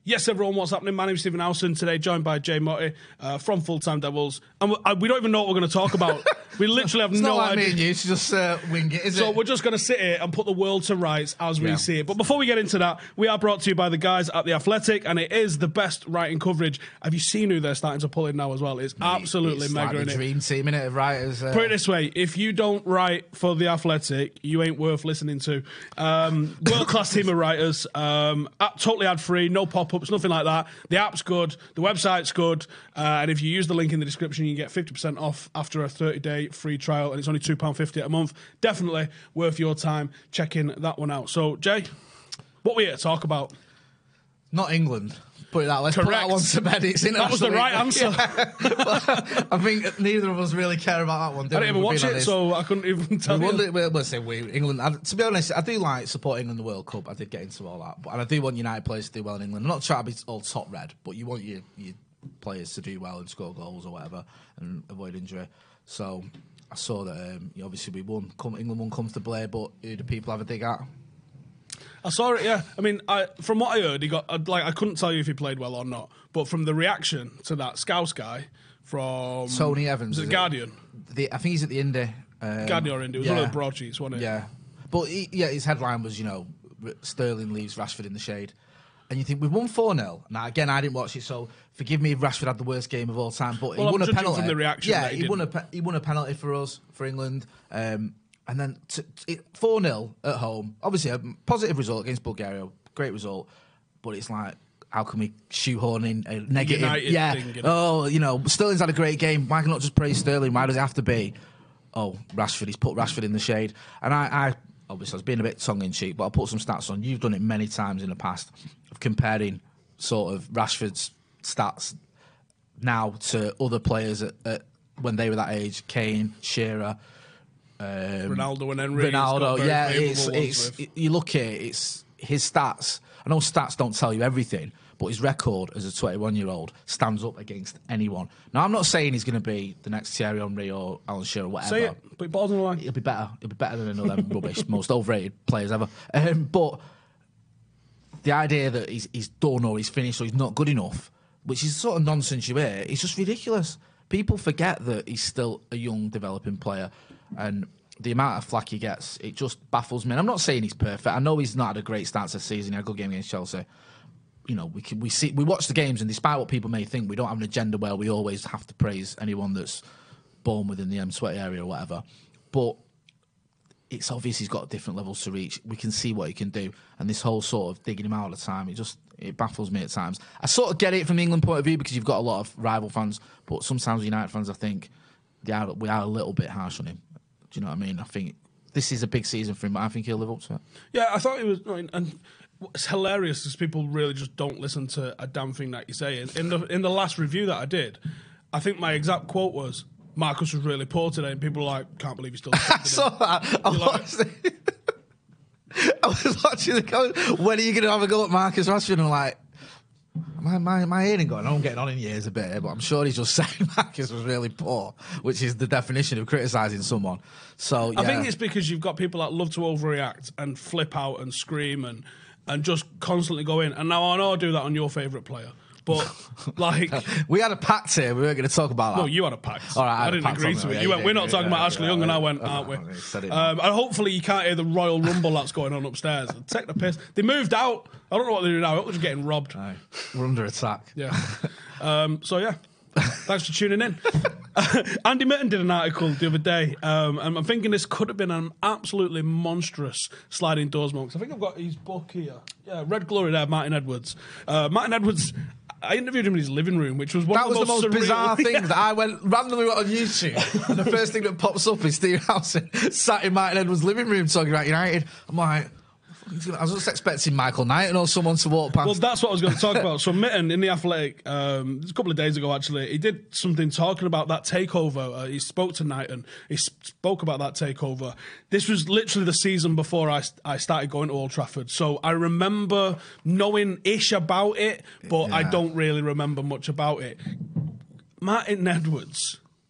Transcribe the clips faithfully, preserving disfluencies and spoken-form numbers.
Yes, everyone, what's happening? My name's Stephen Howson. Today, joined by Jay Motti uh, from Full Time Devils. And we, uh, we don't even know what we're going to talk about. We literally have it's no not like idea. Me and you to just uh, wing it, is so it? we're just going to sit here and put the world to rights as we Yeah. see it. But before we get into that, we are brought to you by the guys at The Athletic, and it is the best writing coverage. Have you seen who they're starting to pull in now as well? It's absolutely it's mega, like in the it. dream team, innit, of writers. Uh, Put it this way, if you don't write for The Athletic, you ain't worth listening to. Um, world-class team of writers, um, totally ad-free, no pop-ups, nothing like that. The app's good, the website's good, uh, and if you use the link in the description, you get fifty percent off after a thirty-day free trial, and it's only two pounds fifty a month. Definitely worth your time checking that one out. So, Jay, what we here to talk about? Not England. Put it that. Let's Correct. put that one to bed. It's That was the right answer. Yeah. I think neither of us really care about that one. I didn't even watch it, so I couldn't even tell we you. wonder, well, let's say we, England. I, to be honest, I do like supporting England in the World Cup. I did get into all that, but and I do want United players to do well in England. I'm not trying to be all top red, but you want your, your players to do well and score goals or whatever and avoid injury. So I saw that um, obviously we won. England won comfortably, but who do people have a dig at? I saw it, yeah. I mean, I, from what I heard, he got like I couldn't tell you if he played well or not, but from the reaction to that Scouse guy from Tony Evans, the is Guardian, it? The, I think he's at the Indy. Um, Guardian or Indy, it was yeah. one of the broadsheets, wasn't it? Yeah, but he, yeah, his headline was, you know, Sterling leaves Rashford in the shade, and you think we've won four nil. Now again, I didn't watch it, so forgive me if Rashford had the worst game of all time, but well, he won I'm a penalty from the reaction. Yeah, that he, he won a didn't. he won a penalty for us for England. Um, And then four nil at home. Obviously, a positive result against Bulgaria. Great result. But it's like, how can we shoehorn in a negative? United yeah. thing, you know? Oh, you know, Sterling's had a great game. Why not just praise Sterling? Why does it have to be? Oh, Rashford. He's put Rashford in the shade. And I, I obviously, I was being a bit tongue-in-cheek, but I'll put some stats on. You've done it many times in the past of comparing sort of Rashford's stats now to other players at, at, when they were that age. Kane, Shearer... Um, Ronaldo and Henry. Ronaldo, yeah, it's, it's it's you look at it, it's his stats. I know stats don't tell you everything, but his record as a twenty-one-year-old stands up against anyone. Now, I'm not saying he's going to be the next Thierry Henry or Alan Shearer or whatever. Say it, but balls on the line. He'll be better. He'll be better than another rubbish, most overrated players ever. Um, but the idea that he's he's done or he's finished or he's not good enough, which is sort of nonsense you hear, it's just ridiculous. People forget that he's still a young, developing player. And the amount of flack he gets, it just baffles me. And I'm not saying he's perfect. I know he's not had a great start to the season. He had a good game against Chelsea. You know, we can, we see we watch the games, and despite what people may think, we don't have an agenda where we always have to praise anyone that's born within the M twenty area or whatever. But it's obvious he's got different levels to reach. We can see what he can do. And this whole sort of digging him out all the time, it just it baffles me at times. I sort of get it from the England point of view because you've got a lot of rival fans, but sometimes United fans, I think, they are, we are a little bit harsh on him. Do you know what I mean? I think this is a big season for him, but I think he'll live up to it. Yeah, I thought it was, I mean, and it's hilarious because people really just don't listen to a damn thing that you say. In, in the in the last review that I did, I think my exact quote was, "Marcus was really poor today," and people were like, "Can't believe he's still." I saw that. I watched like, it. I was watching the comment. When are you going to have a go at Marcus Rashford? And I'm like, my my my hearing going. I'm getting on in years a bit, but I'm sure he's just saying Marcus was really poor, which is the definition of criticising someone. So yeah. I think it's because you've got people that love to overreact and flip out and scream and and just constantly go in. And now I know I do that on your favourite player. But, like... we had a pact here. We weren't going to talk about that. No, you had a pact. All right, I, I didn't agree to it. Yeah, you went, we're not yeah, talking yeah, about yeah, Ashley yeah, Young, yeah, and I went, yeah, aren't we? yeah, said it, um, and hopefully you can't hear the Royal Rumble that's going on upstairs. Take the piss. They moved out. I don't know what they're doing now. They're just getting robbed. Aye. We're under attack. Yeah. um, so, yeah. Thanks for tuning in. Andy Mitten did an article the other day, um, and I'm thinking this could have been an absolutely monstrous sliding doors moment. I think I've got his book here. Yeah, Red Glory there, Martin Edwards. Uh, Martin Edwards, I interviewed him in his living room, which was one that of the was most, the most surreal, bizarre yeah. thing that I went randomly went on YouTube, and the first thing that pops up is Steve Howson sat in Martin Edwards' living room talking about United. I'm like, I was just expecting Michael Knighton or someone to walk past. Well, that's what I was going to talk about. So Mitten in The Athletic, um, a couple of days ago actually, he did something talking about that takeover. Uh, he spoke to Knighton. He spoke about that takeover. This was literally the season before I, I started going to Old Trafford. So I remember knowing-ish about it, but yeah. I don't really remember much about it. Martin Edwards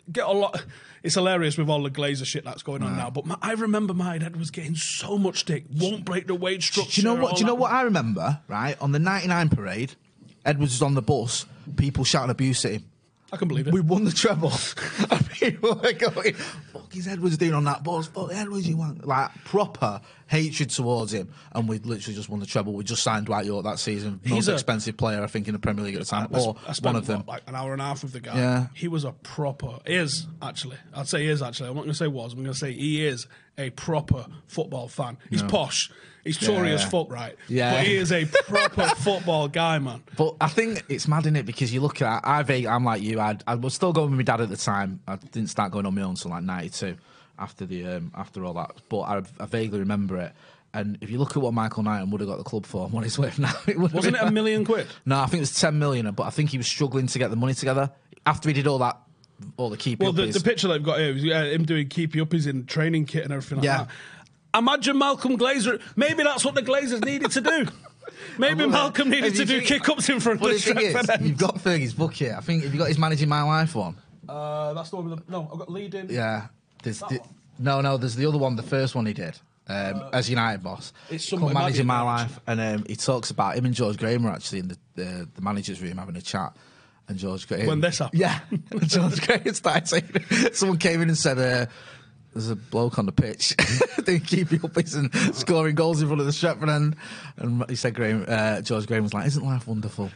get a lot. It's hilarious with all the Glazer shit that's going on now. But my, I remember Martin Edwards getting so much stick. Won't break the wage structure. Do you know what? Do you know what I remember? Right on the ninety-nine parade, Edwards was on the bus. People shouting abuse at him. I can believe it. We won the treble. And people were going, fuck is Edwards doing on that bus? Fuck Edwards, you want. Like, proper hatred towards him. And we literally just won the treble. We just signed Dwight York that season. Most He's a- expensive player, I think, in the Premier League at the time. I, or I spent one of them. what, like an hour and a half with the guy. Yeah. He was a proper, is actually, I'd say he is actually, I'm not going to say was, I'm going to say he is a proper football fan. He's posh. He's Tory Yeah. as fuck, right? Yeah. But he is a proper football guy, man. But I think it's mad, innit? Because you look at, I vague, I'm like you. I'd, I was still going with my dad at the time. I didn't start going on my own until like ninety-two, after the um, after all that. But I, I vaguely remember it. And if you look at what Michael Knighton would have got the club for, and what it's worth now, it would Wasn't it a million quid? No, I think it was ten million. But I think he was struggling to get the money together after he did all that, all the keepy Well, the, uppies. the picture that I've got here is uh, him doing keepy uppies in training kit and everything like Yeah. that. Imagine Malcolm Glazer. Maybe that's what the Glazers needed to do. Maybe Malcolm needed If to you do think- kick-ups in front But of the thing is, Stretford End. you've got Fergie's book here. I think, have you got his Managing My Life one? Uh, that's the one with the... No, I've got leading... Yeah. There's That the, one? no, no, there's the other one, the first one he did. Um, as United boss, It's called something Managing My Managing, Life, and um, he talks about him and George Graham were actually in the, the, the manager's room having a chat, and George Graham When this happened? yeah, and George Graham started saying, someone came in and said, uh, "There's a bloke on the pitch, they keep you up and scoring goals in front of the Stretford end," and he said, "Graham, uh, George Graham was like, isn't life wonderful?"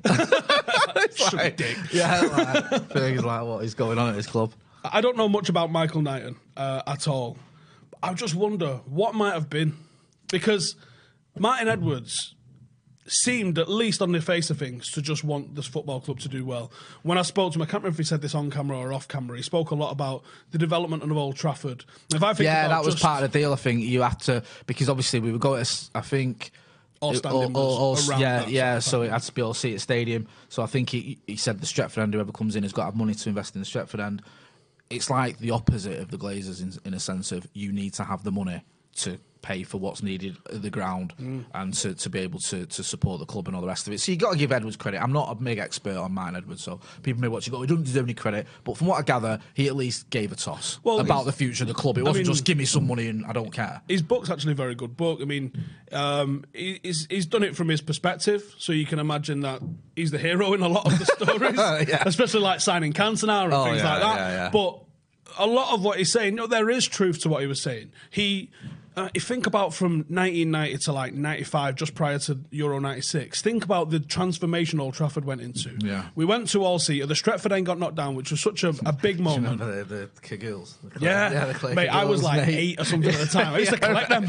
It's Sugar like, dick. yeah, like, Fergie's like, what is going on at this club? I don't know much about Michael Knighton uh, at all. I just wonder what might have been. Because Martin Edwards seemed, at least on the face of things, to just want this football club to do well. When I spoke to him, I can't remember if he said this on camera or off camera, he spoke a lot about the development of Old Trafford. If I think Yeah, about that was just part of the deal. I think you have to, because obviously we were going to, I think, All standing was all- around yeah, that yeah. sort of So thing. it had to be all seated stadium. So I think he, he said the Stretford end, whoever comes in has got to have money to invest in the Stretford end. It's like the opposite of the Glazers in, in a sense of you need to have the money to pay for what's needed at the ground Mm. and to, to be able to, to support the club and all the rest of it. So you got to give Edwards credit. I'm not a big expert on Martin Edwards, so people may watch it go, he doesn't deserve any credit. But from what I gather, he at least gave a toss Well, about he's- the future of the club. It wasn't mean- just give me some money and I don't care. His book's actually a very good book. I mean, um, he, he's, he's done it from his perspective, so you can imagine that he's the hero in a lot of the stories, Yeah. especially like signing Cantona and Oh, things yeah, like that. yeah, yeah. But a lot of what he's saying, no, there is truth to what he was saying. He, uh, you think about from nineteen ninety to like ninety-five, just prior to Euro ninety-six, think about the transformation Old Trafford went into. Yeah. We went to all-seater, the Stretford end got knocked down, which was such a, a big moment. Remember the, the Cagoules? Yeah, the clay mate, I was Cagoules, like mate. eight or something at the time. I used to collect them.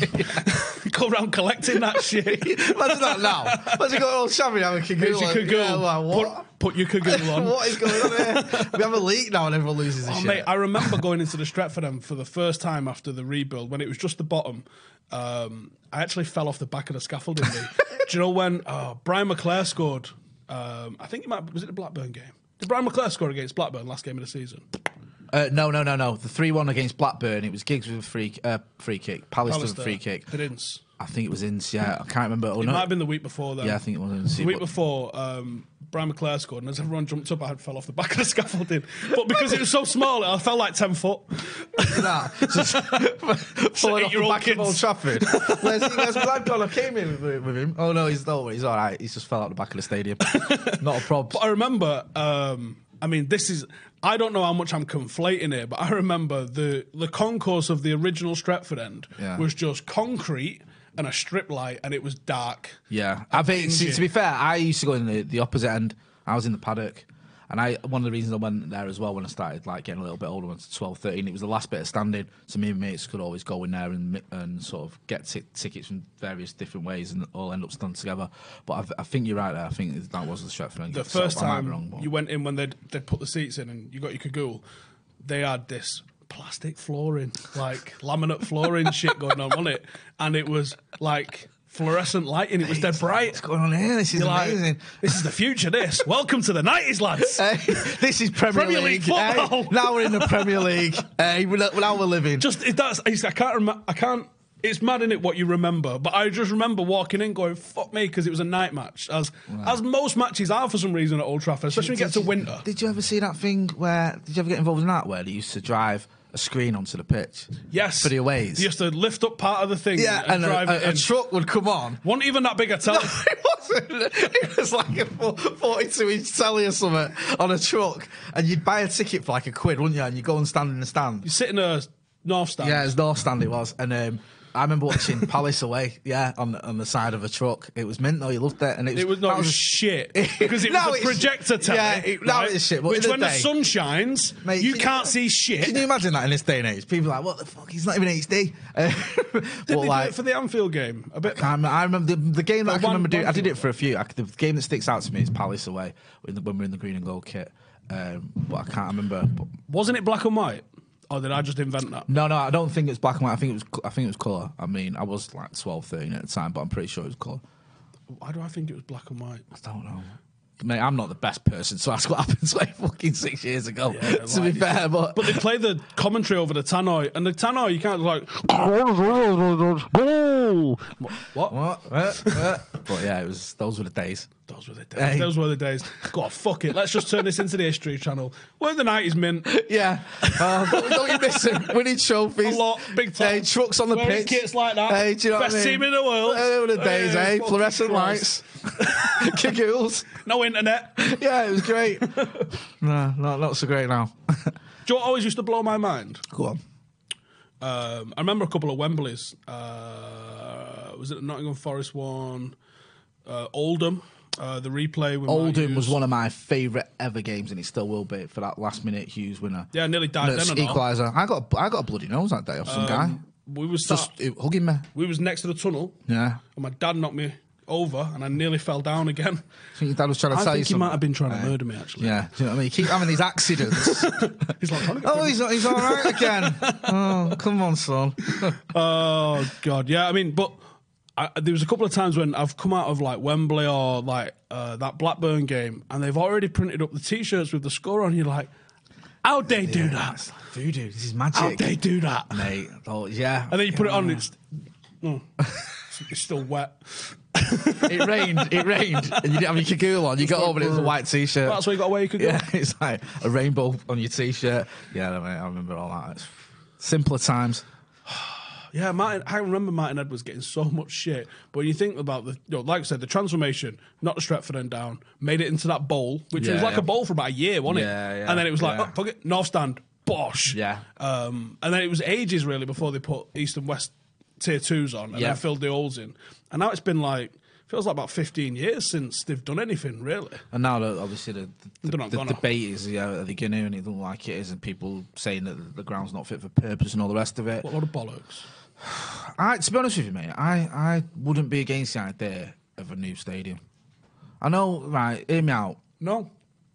Go around collecting that shit. Imagine that now. Imagine going all shabby and have a Here's Cagoule. your on. cagoule. Yeah, like, what? Put, put your cagoule on. What is going on here? We have a leak now and everyone loses his Oh, shit. mate, I remember going into the Stretford end for the first time after the rebuild when it was just the bottom. Um, I actually fell off the back of the scaffolding. Do you know when oh, Brian McClare scored? Um, I think it might was it the Blackburn game. Did Brian McClare score against Blackburn last game of the season? Uh, no, no, no, no. The three one against Blackburn, it was Giggs with a free, uh, free kick, Palace with a free kick. Did Ince. I think it was Ince, yeah. I can't remember. Oh, It no. might have been the week before then. Yeah, I think it was Ince. The week but- before, um, Brian McClare scored, and as everyone jumped up, I had fell off the back of the scaffolding. But because it was so small, I fell like ten foot. that. Just falling off the eight-year-old back kids. of Old Trafford. Where's, where's my lad gone? I came in with, with him. Oh no, he's no, he's all right. He's just fell out the back of the stadium. Not a problem. But I remember, um, I mean, this is, I don't know how much I'm conflating here, but I remember the, the concourse of the original Stretford end Yeah. was just concrete and a strip light, and it was dark. Yeah, I think Dingy. to be fair, I used to go in the, the opposite end. I was in the paddock, and I one of the reasons I went there as well when I started like getting a little bit older, went to twelve, thirteen, it was the last bit of standing. So me and mates could always go in there and mi- and sort of get t- tickets from various different ways and all end up standing together. But I've, I think you're right there. I think that was the Stretford end. The So first I might be time wrong, but- you went in when they'd, they'd put the seats in and you got your cagoule, they had this plastic flooring, like laminate flooring shit going on on it. And it was like fluorescent lighting. It was dead bright. What's going on here? This is You're like, amazing. this is the future, this. Welcome to the nineties, lads. Hey, this is Premier, Premier League Hey, football. now we're in the Premier League. Hey, we're, now we're living. Just, it, that's, I can't remember, I can't it's mad, innit, what you remember. But I just remember walking in going, fuck me, because it was a night match. As Wow. as most matches are for some reason at Old Trafford, especially when you get to Did you- winter. Did you ever see that thing where, did you ever get involved in that, where they used to drive a screen onto the pitch? Yes. For the aways. You used to lift up part of the thing Yeah, and, and drive a, it a, a in. truck would come on. Wasn't even that big a tell. It wasn't. It was like a forty-two inch telly or something on a truck, and you'd buy a ticket for like a quid, wouldn't you? And you go and stand in the stand. You sit in a north stand. Yeah, it was North Stand. It was, and um, I remember watching Palace away. Yeah, on the, on the side of a truck. It was mint though. You loved it, and it was. It was, no, that it was a- shit because it was No, a it's- projector telly. yeah, it- no, right? it's shit, but Which, in the when the day- sun shines, Mate, you can can't you- see shit. Can you imagine that in this day and age? People are like, what the fuck? He's not even H D. Uh, Did but they like, do it for the Anfield game? A bit. I remember, I remember the, the game that I can one- remember doing. one I did thing- it for a few. I, the game that sticks out to me is Palace away when, when we're in the green and gold kit. Um, but I can't remember. But Wasn't it black and white? Or did I just invent that? no, no, I don't think it's black and white. I think it was. I think it was colour. I mean, I was like twelve, thirteen at the time, but I'm pretty sure it was colour. Why do I think it was black and white? I don't know. Mate, I'm not the best person to ask what happened twenty fucking six years ago. Yeah, to like, be fair, but But they play the commentary over the tannoy, and the tannoy you can't like. What? what? Uh, uh. But yeah, it was. Those were the days. Those were the days. Hey. Those were the days. God, fuck it. Let's just turn this into the history channel. We're the nineties mint. Yeah. Uh, don't, don't you miss him? Winning trophies. A lot, big time. Hey, trucks on the Wearing pitch. kits like that. Hey, do you know Best what I mean? team in the world. They were the days, Hey, eh? fucking Fluorescent Christ. lights. Kegels. No internet. Yeah, it was great. no, not, not so great now. Do you know what always used to blow my mind? Go on. Um, I remember a couple of Wembleys. Uh, was it the Nottingham Forest one? Uh, Oldham. Uh, the replay. With Oldham was one of my favourite ever games, and it still will be for that last minute Hughes winner. Yeah, nearly died No, then and all. equaliser. I got I got a bloody nose that day off some guy. We was Just sat, uh, hugging me. we was next to the tunnel, Yeah. and my dad knocked me over, and I nearly fell down again. I think your dad was trying to I tell you think he something. might have been trying to Yeah. murder me, actually. Yeah, do you know what I mean? You keep having these accidents. He's like, "Honey, oh, he's he's all right again. Oh, come on, son. oh god, yeah. I mean, but I, there was a couple of times when I've come out of like Wembley or like uh, that Blackburn game, and they've already printed up the T-shirts with the score on. You're like, how'd they do that? It's like voodoo. This is magic. How'd they do that? Mate, oh, yeah. And then you put it on, it's oh, it's still wet. It rained, it rained, and you didn't have your cagoule on. You got over and it was a white T-shirt. That's where you got away. You could go. Yeah, it's like a rainbow on your T-shirt. Yeah, mate, I remember all that. It's simpler times. Yeah, Martin. I remember Martin Edwards getting so much shit. But when you think about the, you know, like I said, the transformation, not the Stretford end down, made it into that bowl, which Yeah, was like yeah. a bowl for about a year, wasn't Yeah, it? yeah, and then it was like, yeah. oh, fuck it, North Stand, bosh. Yeah. Um, and then it was ages really before they put East and West tier twos on and Yeah. then filled the holes in. And now it's been like, feels like about fifteen years since they've done anything really. And now, the, obviously, the, the, They're not the gonna. debate is, yeah, are they going to, and it doesn't like it is, and people saying that the ground's not fit for purpose and all the rest of it. What a lot of bollocks. I, to be honest with you, mate, I, I wouldn't be against the idea of a new stadium. I know, right, hear me out. No.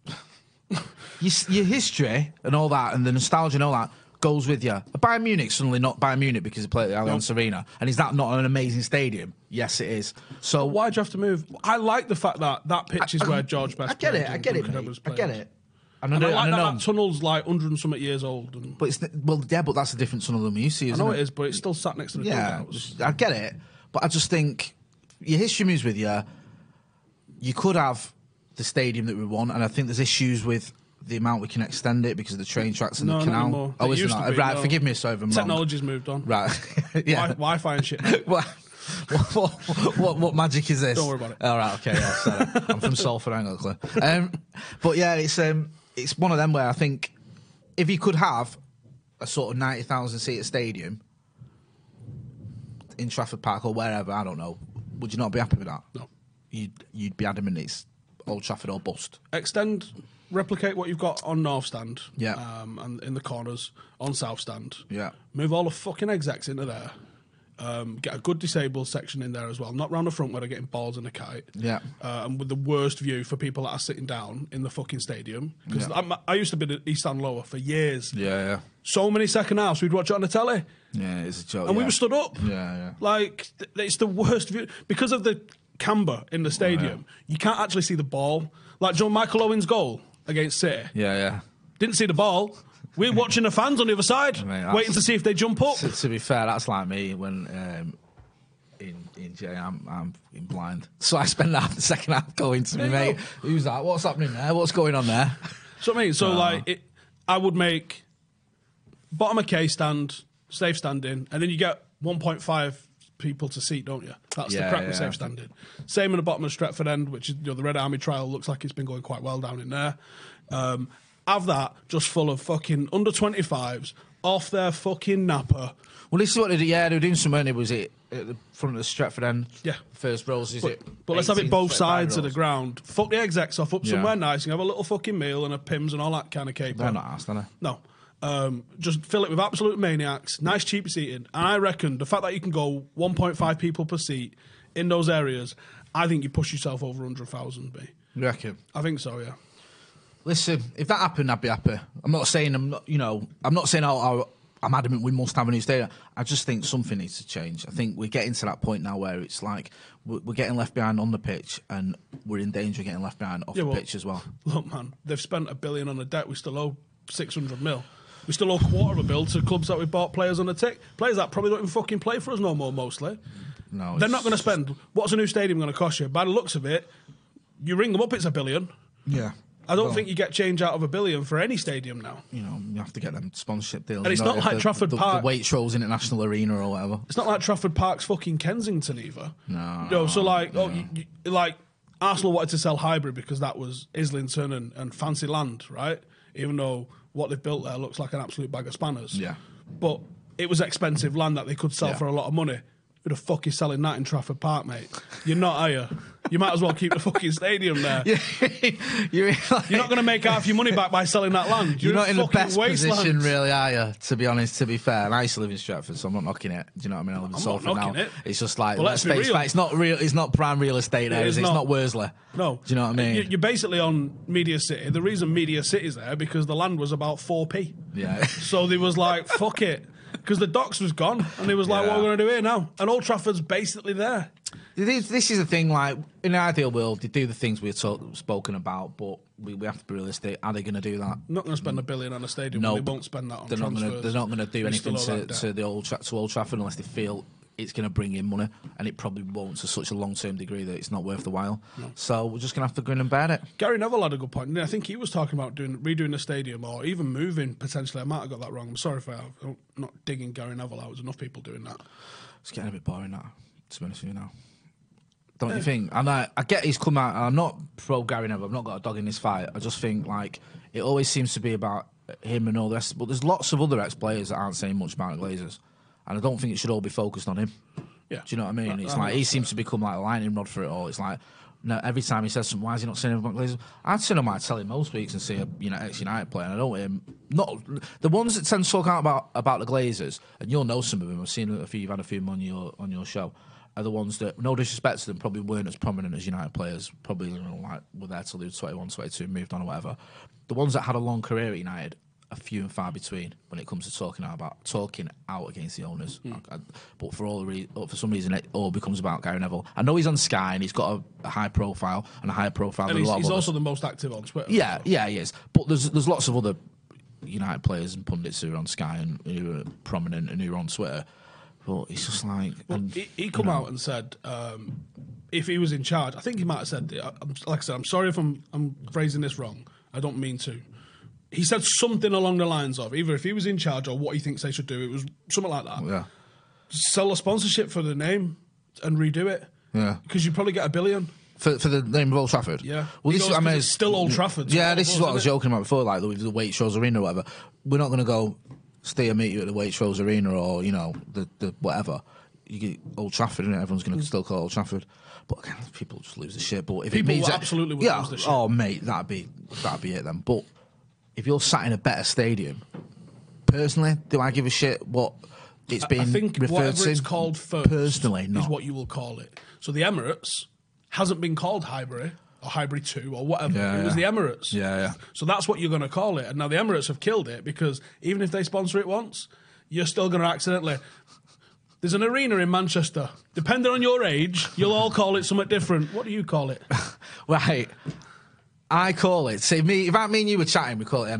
Your, your history and all that, and the nostalgia and all that, goes with you. Bayern Munich suddenly not Bayern Munich because they play at the Allianz Arena. And is that not an amazing stadium? Yes, it is. So Why'd you have to move? I like the fact that that pitch is I- where George Best I get played it, I and get it, Duncan mate. Edwards I played. get it. And I And I know, like and I that know. that tunnel's like one hundred and something years old. And But it's well, yeah, but that's a different tunnel than we used to, I isn't know it? it is, but it's still sat next to the Yeah, dugouts. I get it, but I just think your history moves with you. You could have the stadium that we want, and I think there's issues with the amount we can extend it because of the train tracks and No, the not canal. anymore. Oh, It is it used to not? be, Right, no. forgive me, sorry if I'm wrong. Technology's moved on. Right, yeah. Wi- Wi-Fi and shit. now. what, what, what, what magic is this? Don't worry about it. All right, okay, yeah, sorry. I'm from Salford, I ain't got a clue. Um, but yeah, it's um, it's one of them where I think if you could have a sort of ninety thousand seater stadium in Trafford Park or wherever, I don't know, would you not be happy with that? No. You'd you'd be adamant it's Old Trafford or bust. Extend, replicate what you've got on North Stand. Yeah. Um, and in the corners on South Stand. Yeah. Move all the fucking execs into there. Um, get a good disabled section in there as well. Not round the front where they're getting balls in a kite. Yeah. Uh, and with the worst view for people that are sitting down in the fucking stadium. Because Yeah. I used to be at East Stand Lower for years. Yeah, yeah. So many second halves, we'd watch it on the telly. Yeah, it's a joke. And we yeah. were stood up. Yeah, yeah. Like, th- it's the worst view. Because of the camber in the stadium, you can't actually see the ball. Like John Michael Owen's goal against City. Yeah, yeah. Didn't see the ball. We're watching the fans on the other side, Mate, waiting to see if they jump up. To, to be fair, that's like me when um, in in J, I'm I'm in blind, so I spend half the second half going to me, There you mate. Who's that? What's happening there? What's going on there? So I mean, so Uh. like, it, I would make bottom of K stand, safe standing, and then you get one point five people to seat, don't you? That's Yeah, the crack with yeah. safe standing. Same in the bottom of Stretford end, which is, you know, the Red Army trial looks like it's been going quite well down in there. Um, have that just full of fucking under twenty-fives off their fucking napper. Well, this is what they did. Yeah, they were doing some money. Was it at the front of the Stretford end? Yeah. First rows, is But, it? but let's have it eighteen, both twenty-five sides of the rows? ground. Fuck the execs off, up Yeah. somewhere nice, and have a little fucking meal and a Pims and all that kind of caper. They're not asked, are they? No. Um, just fill it with absolute maniacs, nice cheap seating. And I reckon the fact that you can go one point five people per seat in those areas, I think you push yourself over one hundred thousand, B. You reckon? I think so, yeah. Listen, if that happened, I'd be happy. I'm not saying I'm not, you know, I'm not saying oh, oh, I'm adamant we must have a new stadium. I just think something needs to change. I think we're getting to that point now where it's like we're, we're getting left behind on the pitch, and we're in danger of getting left behind off Yeah, the well, pitch as well. Look, man, they've spent a billion on a debt. We still owe six hundred mil. We still owe a quarter of a bill to clubs that we bought players on a tick. Players that probably don't even fucking play for us no more, mostly. No, They're it's- not going to spend. What's a new stadium going to cost you? By the looks of it, you ring them up, it's a billion. Yeah. I don't Well, think you get change out of a billion for any stadium now. you know, you have to get them sponsorship deals. And it's you know, not if like the, Trafford the, Park- the Waitrose International Arena or whatever. It's not like Trafford Park's fucking Kensington either. No, No, so like, oh, no. you, you, like Arsenal wanted to sell Highbury because that was Islington and, and fancy land, right? Even though what they've built there looks like an absolute bag of spanners. Yeah. But it was expensive land that they could sell Yeah. for a lot of money. Who the fuck is selling that in Trafford Park, mate? You're not, are you? You might as well keep the fucking stadium there. You're, like, You're not going to make half your money back by selling that land. You're You're, not in the fucking best wasteland. position, really, are you? To be honest, to be fair, and I used to live in Stratford, so I'm not knocking it. Do you know what I mean? I live in I'm not Salford now. knocking it. It's just like Well, let's let's be face real. fact, it's not real. It's not prime real estate there. It Is is it? It's not. not Worsley. No. Do you know what I mean? You- You're basically on Media City. The reason Media City's there because the land was about four p. Yeah. So they was like, fuck it. Because the docks was gone. And they was like, Yeah. what are we going to do here now? And Old Trafford's basically there. This, this is the thing. Like in an ideal world, they do the things we've talk, spoken about, but we, we have to be realistic. Are they going to do that? Not going to spend a billion on a stadium. No, when they won't spend that on They're not transfers. going to. They're not going to do They still anything owe to, that to debt. the old tra- to Old Trafford unless they feel it's going to bring in money, and it probably won't to such a long term degree that it's not worth the while. So we're just going to have to grin and bear it. Gary Neville had a good point. I think he was talking about doing redoing the stadium or even moving potentially. I might have got that wrong. I'm sorry if I have. I'm not digging Gary Neville out. There's enough people doing that. It's getting a bit boring now, to be honest with you now. Don't you think? And I, I get he's come out. I'm not pro Gary Neville. I've not got a dog in this fight. I just think like it always seems to be about him and all the rest. But there's lots of other ex-players that aren't saying much about the Glazers, and I don't think it should all be focused on him. Yeah. Do you know what I mean? I- It's I like think he that's seems to become like a lightning rod for it all. It's like no, every time he says something, why is he not saying anything about Glazers? I'd say I might tell him most weeks and see a you know ex-United player. And I don't um, not the ones that tend to talk out about about the Glazers, and you'll know some of them. I've seen a few. You've had a few of them on your on your show. Are the ones that, no disrespect to them, probably weren't as prominent as United players. Probably you know, like were there till they were twenty-one, twenty-two, moved on or whatever. The ones that had a long career at United are few and far between when it comes to talking out about talking out against the owners. I, I, but for all the re- for some reason, it all becomes about Gary Neville. I know he's on Sky and he's got a, a high profile and a higher profile And than he's, a lot he's of also others. the most active on Twitter. Yeah, so. yeah, he is. But there's there's lots of other United players and pundits who are on Sky and who are prominent and who are on Twitter. But it's just like... Well, and, he, he come you know, out and said um, if he was in charge, I think he might have said, I'm, like I said, I'm sorry if I'm, I'm phrasing this wrong. I don't mean to. He said something along the lines of either if he was in charge or what he thinks they should do. It was something like that. Yeah, Sell a sponsorship for the name and redo it. yeah. Because you probably get a billion. For, for the name of Old Trafford? Yeah. Well, He this goes, is, I mean, 'cause it's still Old Trafford. Yeah, So this it is was, what I was isn't it? joking about before, like with the Waitrose Arena or whatever. We're not going to go stay and meet you at the Waitrose Arena or, you know, the, the whatever. You get Old Trafford, and everyone's going to still call it Old Trafford. But again, people just lose the shit. But if People it means that- absolutely would yeah, lose the shit. Oh, mate, that'd be that'd be it then. But if you're sat in a better stadium, personally, do I give a shit what it's been I think referred whatever to? it's called first personally, no. is what you will call it. So the Emirates hasn't been called Highbury or Highbury two or whatever. Yeah, it was yeah. the Emirates. Yeah, yeah. So that's what you're going to call it. And now the Emirates have killed it because even if they sponsor it once, you're still going to accidentally... There's an arena in Manchester. Depending on your age, you'll all call it something different. What do you call it? Right. I call it. See, me, if I me and you were chatting, we call it M E N.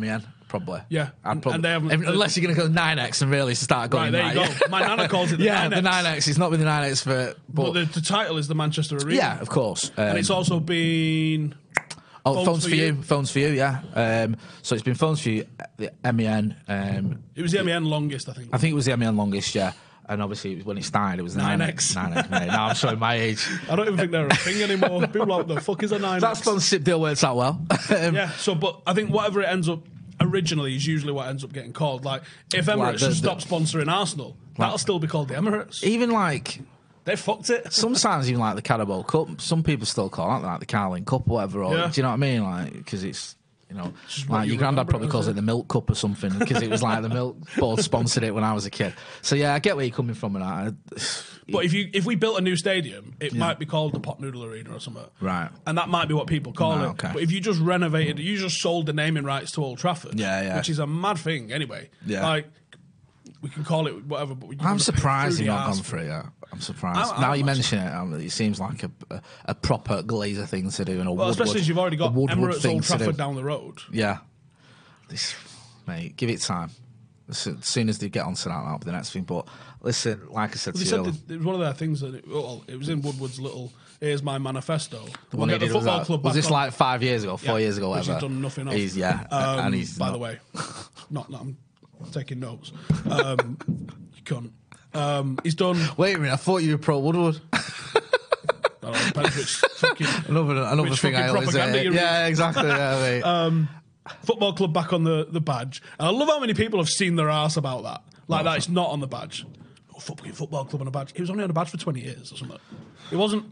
probably. Yeah, I'd and- probably, and they haven't- if- unless you're going to go nine X and really start going. Right, there you right, go. My nana calls it the yeah, nine X. the nine X. It's not been the nine X for, but, But the, the title is the Manchester Arena. yeah, of course. Um, And it's also been... oh, Phones phones, for for you. You. Phones for you. Yeah. Um, so it's been phones for you. The M E N. Um, It was the M E N longest, I think. I think it was the M E N longest. Yeah. And obviously, it was when it started, it was the nine nine X. X. nine X. Mate. Now I'm showing my age. I don't even think they're a thing anymore. People are like, the fuck is a nine X? That sponsorship deal works out well. Um, Yeah, so, but I think whatever it ends up originally is usually what ends up getting called. Like, if Emirates Like the- should stop the- sponsoring Arsenal, that'll still be called the Emirates. Even like They fucked it. sometimes, even like the Carabao Cup, some people still call it like the Carling Cup or whatever. Or, Yeah. Do you know what I mean? Like, because it's. You know, Just what like you your granddad remember probably it calls as, it the milk cup or something because it was like the milk board sponsored it when I was a kid. So yeah, I get where you're coming from and that. But if you if we built a new stadium, it might be called the Pot Noodle Arena or something. Right. And that might be what people call No, it. okay. But if you just renovated, you just sold the naming rights to Old Trafford. Yeah, yeah. Which is a mad thing anyway. Yeah. Like, we can call it whatever, but we I'm surprised you've you've not gone for it yet. I'm surprised. I- I'm now you actually- mention it, um, it seems like a, a, a proper Glazer thing to do and a Well, Woodward, especially as you've already a got Woodward Emirates thing Old to do. Trafford down the road. Yeah. This, mate, give it time. As as soon as they get onto that, that'll be the next thing. But listen, like I said They to said you, that it was one of their things that it, well, it was in Woodward's little "Here's my manifesto." the We'll one he get the did was, football that, club was back this on- like five years ago, four Yeah, years ago, which whatever. he's done nothing of. He's, yeah, Um, and he's by not, the way, not that I'm taking notes. Um, you can't. Um, he's done. Wait a minute, I thought you were pro Woodward. I don't know, depends which fucking another another Which thing I fucking always propaganda say. you Yeah, exactly. Yeah, mate. um, football club back on the, the badge. And I love how many people have seen their ass about that. Like that, it's not on the badge. Oh, fucking football club on a badge. It was only on a badge for twenty years or something. It wasn't.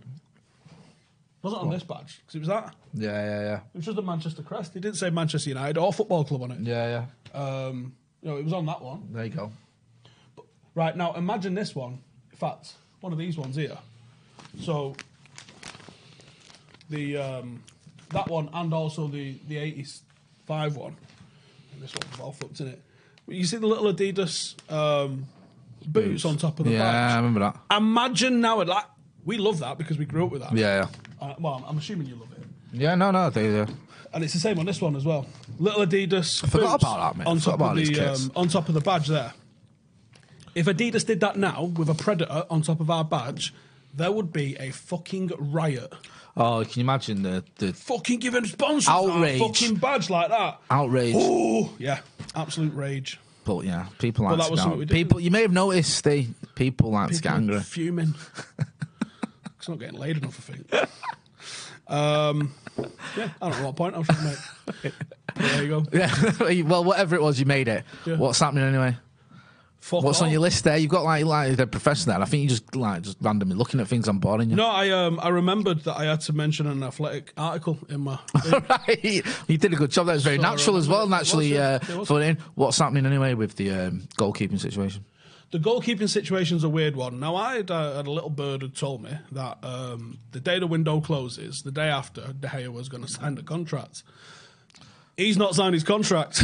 Wasn't on this badge because it was that. yeah, yeah, yeah, It was just a Manchester crest. It didn't say Manchester United or football club on it. yeah, yeah. Um, you know, it was on that one. There you go. Right, now imagine this one. In fact, one of these ones here. So, the um, that one and also the, the eighty-five one. And this one's all fucked in it. You see the little Adidas um, boots on top of the Yeah, I badge? remember that. Imagine now, like, we love that because we grew up with that. Yeah, yeah. Uh, well, I'm assuming you love it. Yeah, no, no, they, yeah. And it's the same on this one as well. Little Adidas. I forgot boots about that, mate. I On forgot top about of these the kits. um, on top of the badge there. If Adidas did that now with a Predator on top of our badge, there would be a fucking riot. Oh, can you imagine the, the Fucking giving sponsors Outrage. our fucking badge like that. outrage? Oh yeah, absolute rage. But yeah, people like that to was get something out- we did. people. You may have noticed they people like to get People are angry. fuming. It's not getting laid enough, I think. Um, yeah, I don't know what point I was trying to make. But there you go. Yeah, well, whatever it was, you made it. Yeah. What's happening anyway? Fuck What's all. on your list there? You've got like like the professor there. And I think you just like just randomly looking at things. I'm boring you. No, I um I remembered that I had to mention an athletic article in my. Right. You did a good job. That was very So I natural as well. remember it. It Naturally, was, yeah. uh, It was. put it in. What's happening anyway with the um, goalkeeping situation? The goalkeeping situation's a weird one. Now, I had, uh, had a little bird who told me that um, the day the window closes, the day after, De Gea was going to sign the contract. He's not signed his contract.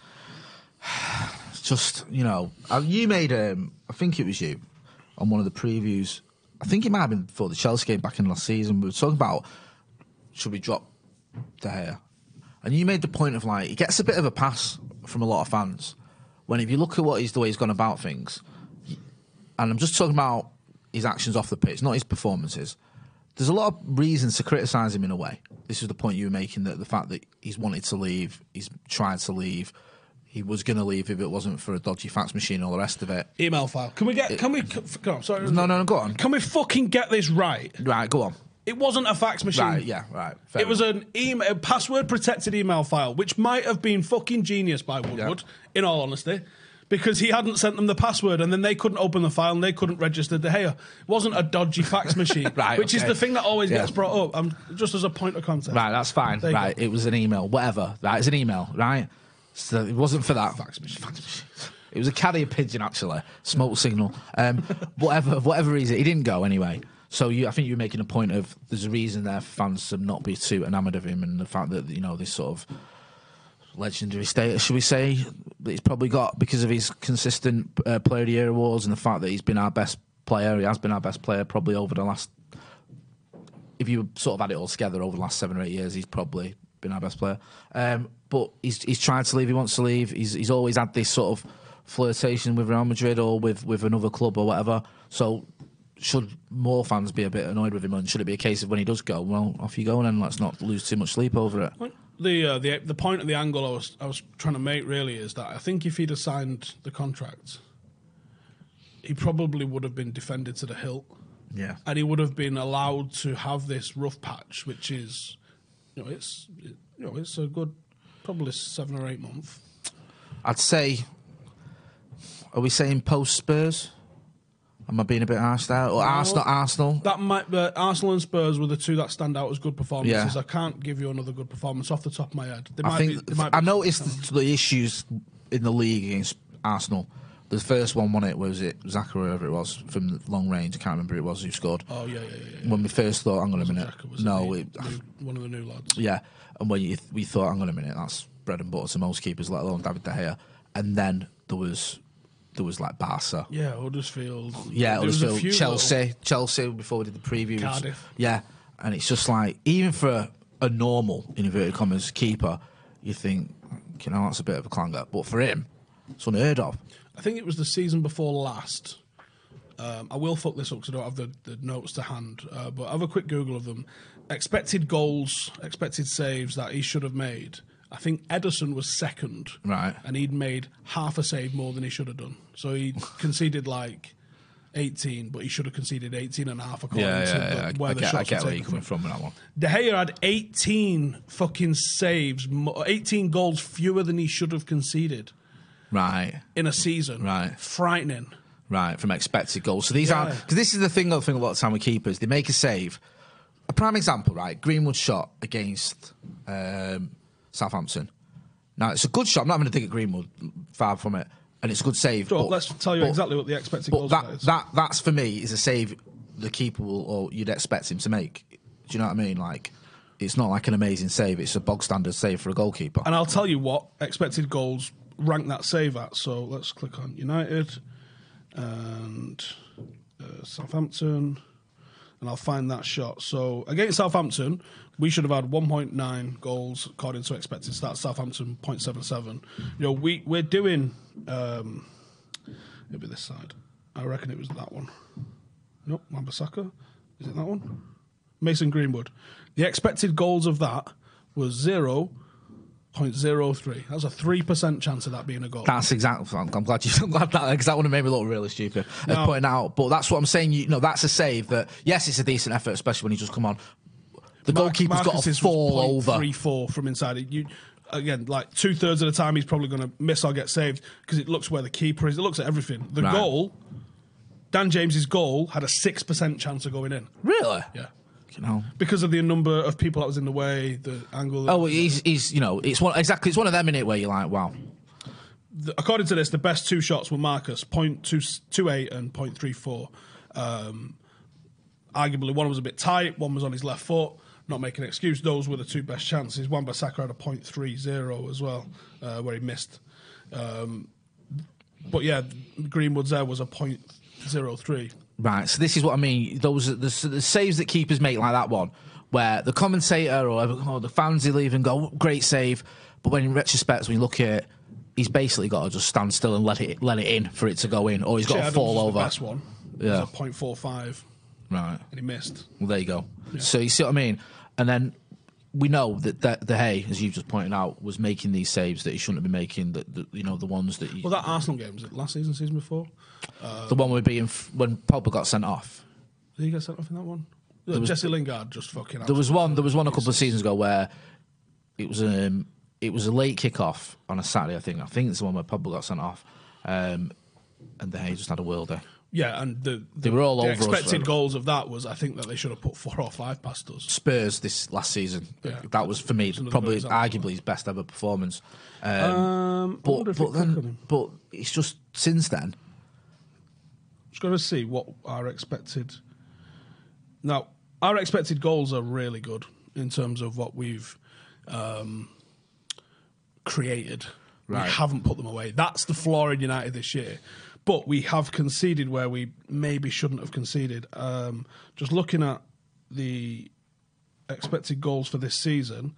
It's just, you know, uh, you made, um, I think it was you, on one of the previews. I think it might have been before the Chelsea game back in last season. We were talking about should we drop De Gea? And you made the point of like, he gets a bit of a pass from a lot of fans. When if you look at what he's the way he's gone about things, and I'm just talking about his actions off the pitch, not his performances. There's a lot of reasons to criticise him in a way. This is the point you were making, that the fact that he's wanted to leave, he's tried to leave, he was going to leave if it wasn't for a dodgy fax machine and all the rest of it. Email file. Can we get? Can we? Go on, sorry. No, no, no, go on. Can we fucking get this right? Right, go on. It wasn't a fax machine. Right, yeah, right. Fair It was enough. an email, a password protected email file, which might have been fucking genius by Woodward, in all honesty, because he hadn't sent them the password and then they couldn't open the file and they couldn't register De Gea. It wasn't a dodgy fax machine, Right, which is okay. the thing that always Yeah. gets brought up. Um, just as a point of context. Right, that's fine. There you Right, go. it was an email, whatever. Right, it's an email, right? So it wasn't for that. Fax machine. It was a carrier pigeon, actually. Smoke signal. Um, whatever, whatever reason, he didn't go anyway. So you, I think you're making a point of there's a reason there for fans to not be too enamoured of him, and the fact that, you know, this sort of legendary status, should we say, that he's probably got because of his consistent uh, Player of the Year awards and the fact that he's been our best player. He has been our best player probably over the last. If you sort of had it all together over the last seven or eight years, he's probably been our best player. Um, but he's he's tried to leave. He wants to leave. He's he's always had this sort of flirtation with Real Madrid or with, with another club or whatever. So should more fans be a bit annoyed with him, and should it be a case of when he does go, well, off you go, and then let's not lose too much sleep over it? The uh, the the point of the angle I was I was trying to make really is that I think if he'd have signed the contract, he probably would have been defended to the hilt. Yeah, and he would have been allowed to have this rough patch, which is, you know, it's it, you know it's a good probably seven or eight months. I'd say. Are we saying post Spurs? Am I being a bit harsh there? Or no, Arsenal? Arsenal? That might. But Arsenal and Spurs were the two that stand out as good performances. Yeah. I can't give you another good performance off the top of my head. They I might think be, they might be I noticed the, the issues in the league against Arsenal. The first one won it was it Xhaka or whatever it was from long range. I can't remember who it was who scored. Oh yeah, yeah, yeah. yeah. When we first thought, hang on a minute, Xhaka, was no, it it, new, one of the new lads. Yeah, and when you, we thought, hang on a minute, that's bread and butter to most keepers, let alone David De Gea. And then there was. There was like Barca. Yeah, Huddersfield. Yeah, there was a Huddersfield. few Chelsea. little... Chelsea before we did the preview. Cardiff. Yeah, and it's just like, even for a, a normal, in inverted commas, keeper, you think, you know, that's a bit of a clanger. But for him, it's unheard of. I think it was the season before last. Um, I will fuck this up because I don't have the, the notes to hand. Uh, but have a quick Google of them. Expected goals, expected saves that he should have made. I think Ederson was second. Right. And he'd made half a save more than he should have done. So he conceded like eighteen, but he should have conceded eighteen and a half according Yeah, to yeah, the, yeah. where I the get, I shots get were where you're taken coming from with that one. De Gea had eighteen fucking saves, mo- eighteen goals fewer than he should have conceded. Right. In a season. Right. Frightening. Right, from expected goals. So these Yeah. are... Because this is the thing I think a lot of time with keepers. They make a save. A prime example, right? Greenwood shot against um, Southampton. Now, it's a good shot. I'm not going to dig at Greenwood, far from it. And it's a good save. So but, let's tell you but, exactly what the expected but goals that, are. Is. that That's, for me, is a save the keeper will, or you'd expect him to make. Do you know what I mean? Like, it's not like an amazing save. It's a bog standard save for a goalkeeper. And I'll tell you what expected goals rank that save at. So let's click on United and uh, Southampton, and I'll find that shot. So against Southampton, we should have had one point nine goals according to expected stats. Southampton zero point seven seven. You know, we we're doing. Um, it'll be this side. I reckon it was that one. Nope, Wan-Bissaka. Is it that one? Mason Greenwood. The expected goals of that was zero. point zero three. That's a three percent chance of that being a goal. That's exactly. I'm glad you. I'm glad that because that would have made me look really stupid. No. Uh, pointing out, but that's what I'm saying. You know, that's a save. That yes, it's a decent effort, especially when he just come on. The Mark, goalkeeper's got to fall over. Three four from inside. You again, like two thirds of the time, he's probably going to miss or get saved because it looks where the keeper is. It looks at everything. The Right. goal, Dan James's goal, had a six percent chance of going in. Really? Yeah. You know. Because of the number of people that was in the way, the angle. Oh, he's he's you know it's one exactly. It's one of them in it where you're like, wow. The, according to this, the best two shots were Marcus point two two eight and point three four. Um, arguably, one was a bit tight. One was on his left foot. Not making an excuse. Those were the two best chances. Wan-Bissaka had a point three zero as well, uh, where he missed. Um, but yeah, Greenwood's there was a point zero three. Right, so this is what I mean. Those are the, the saves that keepers make, like that one, where the commentator or, or the fans will even go, great save, but when in retrospect, when you look at it, he's basically got to just stand still and let it let it in for it to go in, or he's got Che to Adams fall was over. The best one. It Yeah, was a point four five, right. and he missed. Well, there you go. Yeah. So you see what I mean, and then we know that the, the Hay, as you've just pointed out, was making these saves that he shouldn't have been making. That the, you know the ones that he, Well, that Arsenal game was it last season, season before? the one would be in, when Pogba got sent off. Did he get sent off in that one? was- Jesse Lingard just fucking. There was one. There was one a couple of seasons ago where it was um, it was a late kick-off on a Saturday. I think. I think it's the one where Pogba got sent off, um, and they just had a world day. Yeah, and the, the They were all the over us expected for- goals of that was I think that they should have put four or five past us. Spurs this last season. Yeah. That was for me another probably good example. arguably his best ever performance. Um, Um, I wonder but if but it click on then him. but it's just since then. Just going to see what our expected. Now, our expected goals are really good in terms of what we've um, created. Right. We haven't put them away. That's the flaw in United this year. But we have conceded where we maybe shouldn't have conceded. Um, just looking at the expected goals for this season,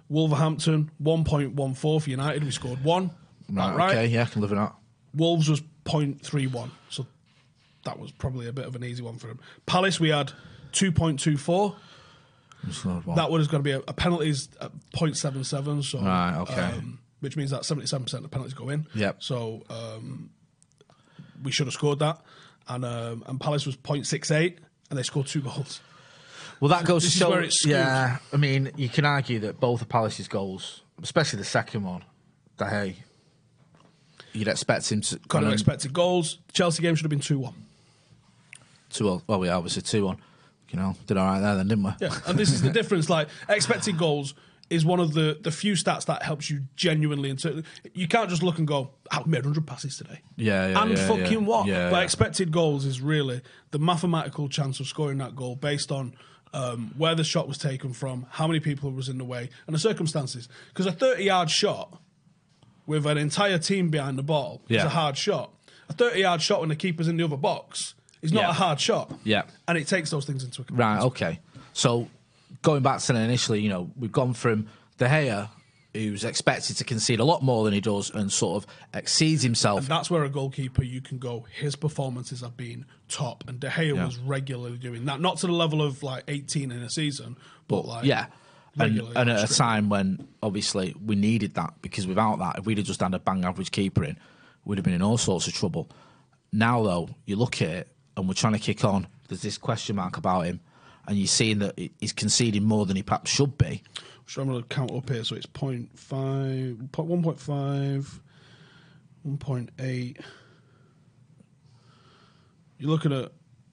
Wolverhampton, one point one four for United. We scored one. Right, right. okay, yeah, I can live with that. Wolves was zero point three one, so that was probably a bit of an easy one for him. Palace, we had two point two four. That one is going to be a, a penalties at zero point seven seven. So, right, okay. Um, which means that seventy-seven percent of penalties go in. Yep. So um, we should have scored that. And um, and Palace was zero point six eight, and they scored two goals. Well, that goes this to show. Is where it's skewed. Yeah, I mean, you can argue that both of Palace's goals, especially the second one, that hey, you'd expect him to. Kind of um, expected goals. Chelsea game should have been two one. two one. Well, yeah, obviously two one. You know, did all right there then, didn't we? Yeah, and this is the difference. Like, expected goals is one of the, the few stats that helps you genuinely. Inter- you can't just look and go, oh, we made one hundred passes today. Yeah, yeah, And yeah, fucking yeah. what? Yeah, but yeah. expected goals is really the mathematical chance of scoring that goal based on um, where the shot was taken from, how many people was in the way, and the circumstances. Because a thirty-yard shot with an entire team behind the ball is Yeah. a hard shot. A thirty-yard shot when the keeper's in the other box is not Yeah. a hard shot. Yeah. And it takes those things into account. Right, okay. So, going back to initially, you know, we've gone from De Gea, who's expected to concede a lot more than he does and sort of exceeds himself. And that's where a goalkeeper, you can go, his performances have been top. And De Gea Yeah. was regularly doing that. Not to the level of like eighteen in a season, but like. Yeah. And, regularly and at a outstripping. time when, obviously, we needed that, because without that, if we'd have just had a bang average keeper in, we'd have been in all sorts of trouble. Now, though, you look at it, and we're trying to kick on, there's this question mark about him, and you're seeing that he's conceding more than he perhaps should be. So I'm going to count up here. So it's zero point five, one point five, one point eight. You're looking at.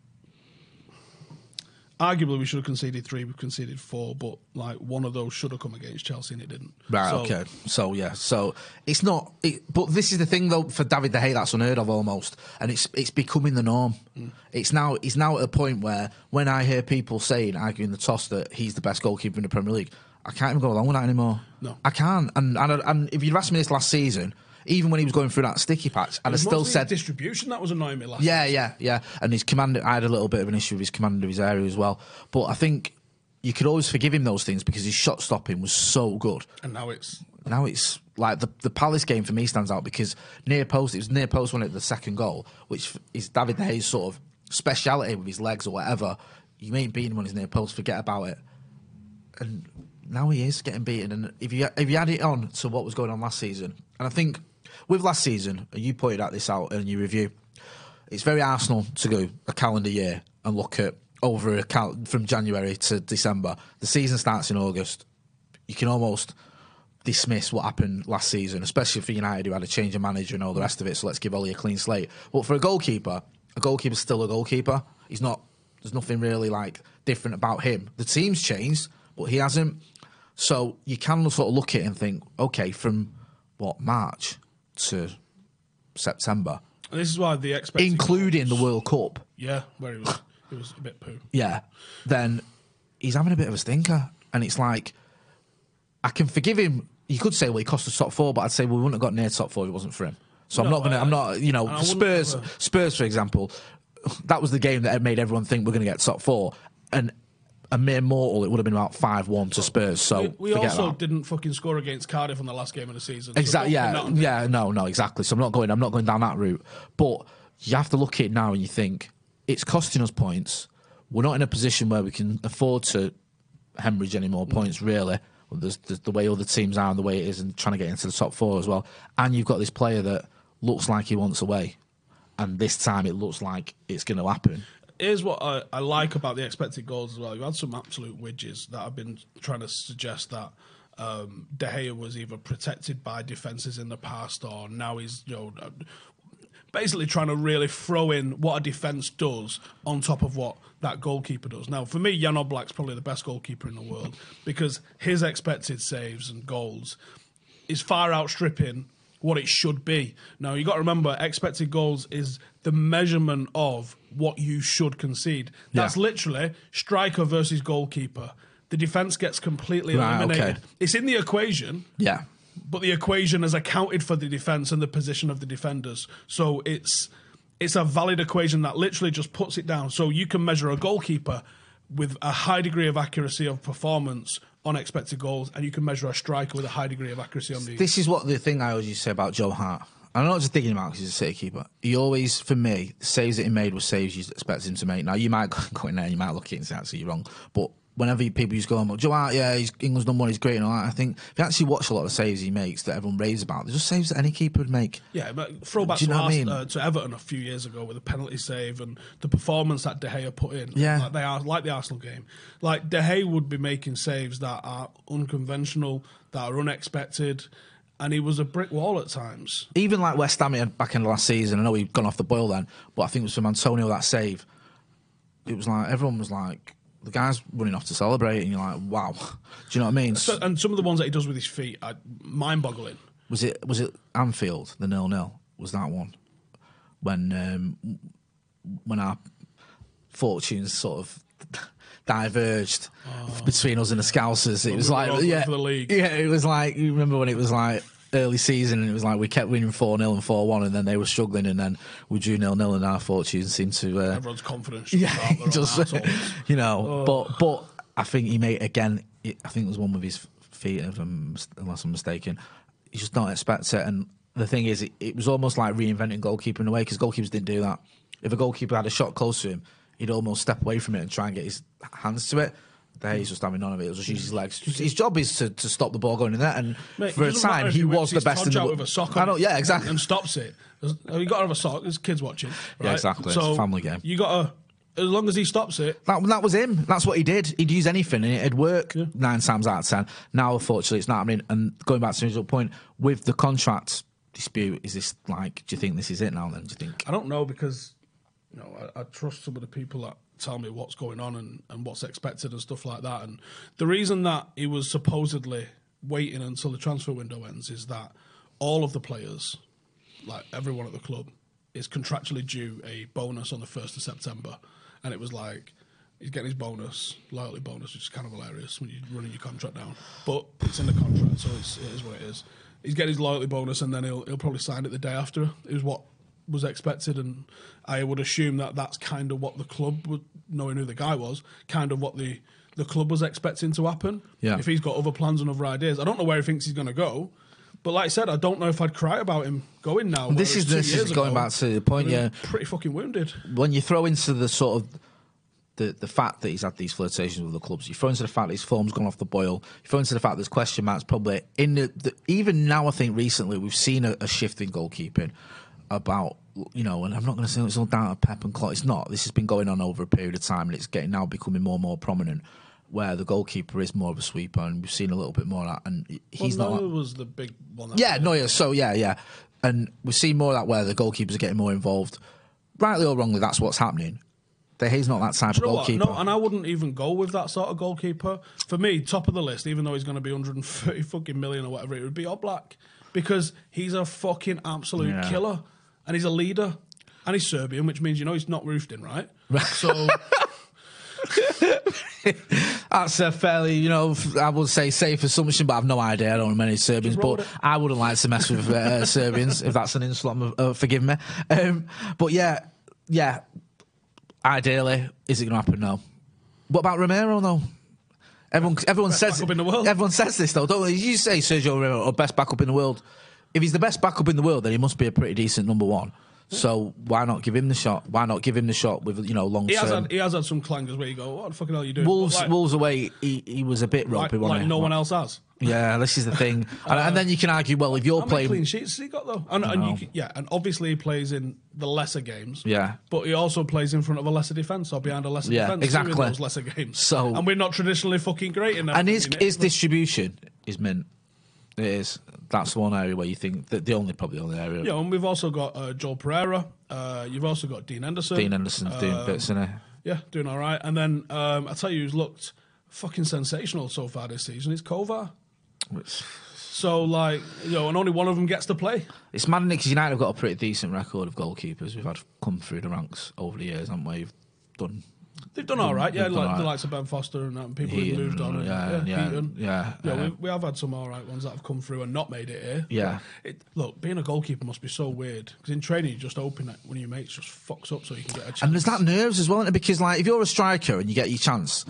Arguably, we should have conceded three. We've conceded four, but like one of those should have come against Chelsea, and it didn't. Right, So- okay. So, yeah, so it's not... It, but this is the thing, though, for David De Gea, that's unheard of almost, and it's it's becoming the norm. Mm. It's now He's now at a point where when I hear people saying, arguing the toss, that he's the best goalkeeper in the Premier League, I can't even go along with that anymore. No. I can't. And, and, and if you'd asked me this last season, even when he was going through that sticky patch, and I It was still mostly said... distribution that was annoying me last. Yeah, yeah, yeah. And his command, I had a little bit of an issue with his command of his area as well. But I think you could always forgive him those things because his shot stopping was so good. And now it's. Now it's like the the Palace game for me stands out because near post, it was near post when it the second goal, which is David De Gea's sort of speciality with his legs or whatever. You ain't beating him when he's near post, forget about it. And now he is getting beaten. And if you if you add it on to what was going on last season, and I think with last season, and you pointed out this out in your review, it's very Arsenal to go a calendar year and look at over a cal- from January to December. The season starts in August. You can almost dismiss what happened last season, especially for United, who had a change of manager and all the rest of it. So let's give Ollie a clean slate. But for a goalkeeper, a goalkeeper's still a goalkeeper. He's not. There's nothing really like different about him. The team's changed, but he hasn't. So you can sort of look at it and think, okay, from what March to September, And this is why the expected including goals- the World Cup. Yeah, where he was, it was a bit poo. Yeah, then he's having a bit of a stinker. And it's like, I can forgive him. You could say, well, he cost us top four, but I'd say, well, we wouldn't have got near top four if it wasn't for him. So I'm No, not going to, I- I'm not, you know, I wouldn't Spurs, ever- Spurs, for example, that was the game that made everyone think we're going to get top four. And a mere mortal, it would have been about five one to Spurs. So We, we forget also that. didn't fucking score against Cardiff on the last game of the season. So Exactly. don't Yeah. pin that on- Yeah. No. No. Exactly. So I'm not going. I'm not going down that route. But you have to look at it now and you think it's costing us points. We're not in a position where we can afford to hemorrhage any more points. Really, there's, there's the way other teams are and the way it is, and trying to get into the top four as well. And you've got this player that looks like he wants away, and this time it looks like it's going to happen. Here's what I, I like about the expected goals as well. You've had some absolute widgets that have been trying to suggest that um, De Gea was either protected by defences in the past or now he's, you know, basically trying to really throw in what a defence does on top of what that goalkeeper does. Now, for me, Jan Oblak's probably the best goalkeeper in the world because his expected saves and goals is far outstripping what it should be. Now, you got to remember, expected goals is the measurement of what you should concede. That's Yeah. literally striker versus goalkeeper. The defence gets completely Right, eliminated. okay. It's in the equation, Yeah. but the equation has accounted for the defence and the position of the defenders. So it's it's a valid equation that literally just puts it down. So you can measure a goalkeeper with a high degree of accuracy of performance unexpected goals, and you can measure a striker with a high degree of accuracy on the. This is what the thing I always used to say about Joe Hart. I'm not just digging him out because he's a City keeper. He always, for me, the saves that he made were saves you expect him to make. Now, you might go in there and you might look at it and say, actually, you're wrong. But whenever people used to go, well, Joe Hart, yeah, he's, England's done one, he's great and all that. I think if you actually watch a lot of saves he makes that everyone raves about, they're just saves that any keeper would make. Yeah, but throwback to, Ars- I mean? uh, to Everton a few years ago with a penalty save and the performance that De Gea put in. Yeah. Like, they are, like the Arsenal game. Like, De Gea would be making saves that are unconventional, that are unexpected, and he was a brick wall at times. Even like West Ham back in the last season, I know he'd gone off the boil then, but I think it was from Antonio, that save. It was like, everyone was like, the guy's running off to celebrate, and you're like, wow. Do you know what I mean? So, and some of the ones that he does with his feet are mind-boggling. Was it was it Anfield, the nil-nil? Was that one? When um, when our fortunes sort of diverged oh. between us and the Scousers. It well, was we like, yeah, for the league. yeah, it was like, you remember when it was like early season and it was like we kept winning four nil and four one and then they were struggling and then we drew nil nil and our fortunes seemed to... Uh, Everyone's confidence. Yeah, just, you know, oh. but but I think he made, again, I think it was one with his feet, if I'm, unless I'm mistaken. You just don't expect it. And the thing is, it, it was almost like reinventing goalkeeping in a way because goalkeepers didn't do that. If a goalkeeper had a shot close to him, he'd almost step away from it and try and get his hands to it. There, he's just having none of it. It was just use his legs. His job is to, to stop the ball going in there, and Mate, for a time, he was the best in the world. With a sock I know, yeah, exactly. And stops it. You got to have a sock. There's kids watching. Right? Yeah, exactly. So it's a family game. You got to. As long as he stops it. That, that was him. That's what he did. He'd use anything and it'd work yeah. nine times out of ten. Now, unfortunately, it's not happening. And going back to his point, with the contract dispute, is this like, do you think this is it now then? Do you think? I don't know because, you know, I, I trust some of the people that tell me what's going on and, and what's expected and stuff like that. And the reason that he was supposedly waiting until the transfer window ends is that all of the players, like everyone at the club, is contractually due a bonus on the first of September. And it was like, he's getting his bonus, loyalty bonus, which is kind of hilarious when you're running your contract down. But it's in the contract, so it's, it is what it is. He's getting his loyalty bonus, and then he'll he'll probably sign it the day after. It was what was expected, and I would assume that that's kind of what the club, would, knowing who the guy was, kind of what the, the club was expecting to happen. Yeah. If he's got other plans and other ideas. I don't know where he thinks he's going to go. But like I said, I don't know if I'd cry about him going now. This is this is going back to the point, yeah. Pretty fucking wounded. When you throw into the sort of the the fact that he's had these flirtations with the clubs, you throw into the fact that his form's gone off the boil, you throw into the fact there's question marks probably in the, the even now. I think recently we've seen a, a shift in goalkeeping about, you know, and I'm not going to say it's all down to Pep and Klopp. It's not. This has been going on over a period of time, and it's getting now becoming more and more prominent, where the goalkeeper is more of a sweeper, and we've seen a little bit more of that. And he's well, not. Neuer was the big one. Yeah, Neuer. So yeah, yeah, and we've seen more of that where the goalkeepers are getting more involved. Rightly or wrongly, that's what's happening. De Gea's not that type of goalkeeper. No, and I wouldn't even go with that sort of goalkeeper. For me, top of the list, even though he's going to be one hundred thirty fucking million or whatever, it would be Oblak, because he's a fucking absolute yeah. killer, and he's a leader, and he's Serbian, which means you know he's not roofed in, right? So. That's a fairly, you know, I would say safe assumption, but I've no idea. I don't know many Serbians, but I wouldn't like to mess with uh, Serbians, if that's an insult. Uh, forgive me. Um, but yeah, yeah. Ideally, is it going to happen? No. What about Romero, though? Everyone, everyone best says backup in the world. Everyone says this though, don't they? You say Sergio Romero, or best backup in the world. If he's the best backup in the world, then he must be a pretty decent number one. So why not give him the shot? Why not give him the shot with, you know, long he term? Has had, he has had some clangers where you go, what the fucking hell are you doing? Wolves, like, Wolves away, he, he was a bit ropey, like, wasn't like he? no one else has. Yeah, this is the thing. and, uh, and then you can argue, well, if you're how playing... How many clean sheets has he got, though? And, and you can, yeah, and obviously he plays in the lesser games. Yeah. But he also plays in front of a lesser defence or behind a lesser yeah, defence exactly. in those lesser games. So, and we're not traditionally fucking great in that. And his, his distribution is mint. It is. That's one area where you think that the only, probably the only area. Yeah, and we've also got uh, Joel Pereira. Uh, you've also got Dean Henderson. Dean Henderson's um, doing bits, isn't he? Yeah, doing all right. And then um, I tell you, who's looked fucking sensational so far this season is Kovar. Which... So, like, you know, and only one of them gets to play. It's mad, because United have got a pretty decent record of goalkeepers. We've had come through the ranks over the years, haven't we? We've done. They've done all right, yeah. Like right. The likes of Ben Foster and that, and people who've moved on. Yeah, and, yeah, yeah, yeah. yeah uh, we, we have had some all right ones that have come through and not made it here. Yeah. It, look, being a goalkeeper must be so weird, because in training you just open it when your mates just fucks up so you can get a chance. And there's that nerves as well, isn't it? Because like if you're a striker and you get your chance,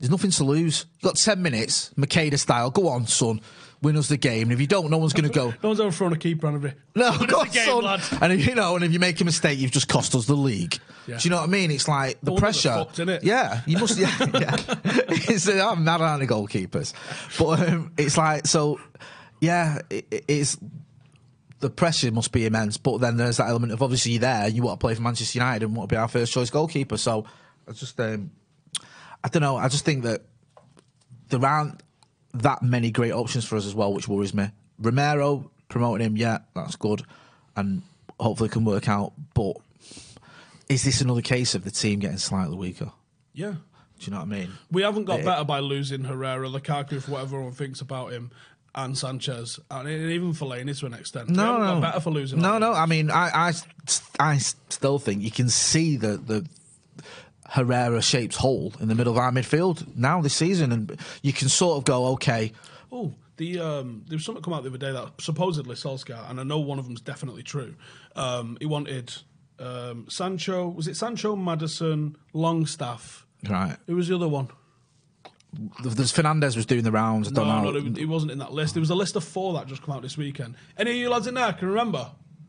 There's nothing to lose. You've got ten minutes, Makeda style. Go on, son. Win us the game. And if you don't, no one's going to go. No one's ever thrown a keeper on it. No, Win go us on, the game, son. lad. And if, you know, and if you make a mistake, you've just cost us the league. Yeah. Do you know what I mean? It's like the No wonder pressure. they're fucked, innit? Yeah, you must. Yeah, yeah. It's, uh, I'm mad at the goalkeepers, but um, it's like so. Yeah, it, it's the pressure must be immense. But then there's that element of obviously you're there. You want to play for Manchester United and want to be our first choice goalkeeper. So I just, um, I don't know. I just think that there aren't that many great options for us as well, which worries me. Romero, promoting him, yeah, that's good, and hopefully it can work out. But is this another case of the team getting slightly weaker? Yeah. Do you know what I mean? We haven't got It- better by losing Herrera, Lukaku, for whatever everyone thinks about him, and Sanchez, and even Fellaini to an extent. we No, haven't no, got better for losing. no, all no. these. I mean, I, I, I still think you can see the the Herrera-shaped hole in the middle of our midfield now this season, and you can sort of go, okay. Oh, the um, there was something come out the other day that supposedly Solskjaer, and I know one of them's definitely true. Um, he wanted um, Sancho. Was it Sancho, Maddison, Longstaff? Right. Who was the other one? There's Fernandez was doing the rounds. I don't No, know. no, it- it wasn't in that list. There was a list of four that just come out this weekend. Any of you lads in there can remember?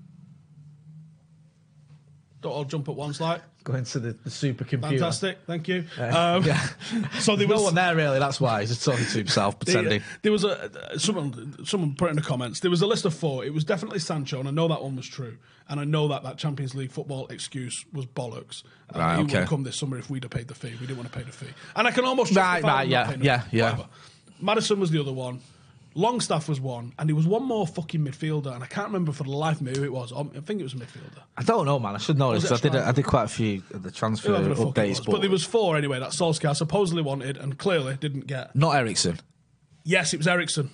Don't all jump at once, like. Going to the, the supercomputer. Fantastic, thank you. Uh, um, yeah. So there No was one there really. That's why he's just talking to himself, pretending. There, there was a someone someone put in the comments. There was a list of four. It was definitely Sancho, and I know that one was true. And I know that that Champions League football excuse was bollocks. And Right, he would okay. have come this summer if we'd have paid the fee. We didn't want to pay the fee, and I can almost Right, justify right, them yeah, not paying the yeah, fee. yeah. Whatever. Maddison was the other one. Longstaff was one, and there was one more fucking midfielder, and I can't remember for the life of me who it was. I think it was a midfielder. I don't know, man. I should know this Was it because I did. striker? I did quite a few of the transfer Whoever the fuck it updates, was. But there was four anyway that Solskjaer supposedly wanted and clearly didn't get. not Ericsson. Yes, it was Ericsson.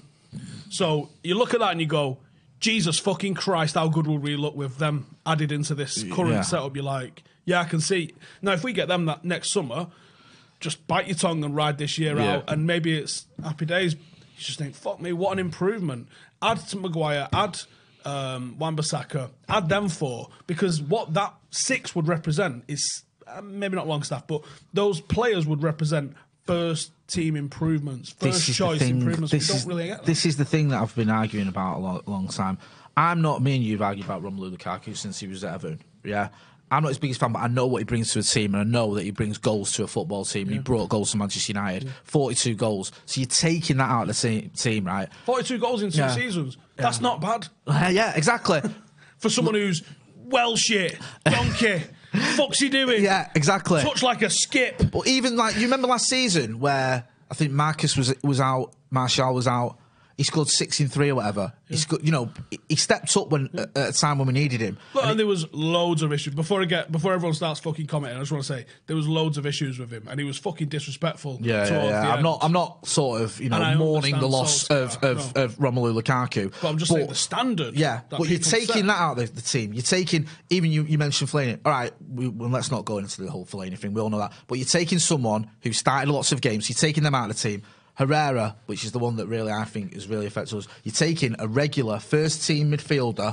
So you look at that and you go, Jesus fucking Christ, how good would we look with them added into this current Yeah. setup? You're like, yeah, I can see. Now, if we get them that next summer, just bite your tongue and ride this year Yeah. out, and maybe it's happy days. You just think, fuck me, what an improvement. Add to Maguire, add um, Wan-Bissaka, add them four, because what that six would represent is, uh, maybe not Longstaff, but those players would represent first team improvements, first choice improvements. This we is, don't really get that. this is the thing that I've been arguing about a long, long time. I'm not, me and you've argued about Romelu Lukaku since he was at Everton. Yeah. I'm not his biggest fan, but I know what he brings to a team, and I know that he brings goals to a football team. Yeah. He brought goals to Manchester United, yeah. forty-two goals. So you're taking that out of the team, team right? forty-two goals in two Yeah. seasons. That's Yeah. not bad. Uh, yeah, exactly. For someone who's well shit, donkey, fuck's he doing? Yeah, exactly. Touch like a skip. But even like, you remember last season where I think Marcus was was out, Martial was out. He scored six in three or whatever. Yeah. He scored, you know, he stepped up when yeah. at a time when we needed him. Look, and, and there was loads of issues. Before I get, before everyone starts fucking commenting, I just want to say there was loads of issues with him, and he was fucking disrespectful. Yeah, yeah, yeah. I'm end. not, I'm not sort of, you know, mourning the loss of, of, no. of Romelu Lukaku. But I'm just but, saying the standard. Yeah, but you're taking set. that out of the, the team. You're taking, even you, you mentioned Fellaini. All right, we, well, let's not go into the whole Fellaini thing. We all know that. But you're taking someone who started lots of games. You're taking them out of the team. Herrera, which is the one that really I think has really affected us. You're taking a regular first team midfielder,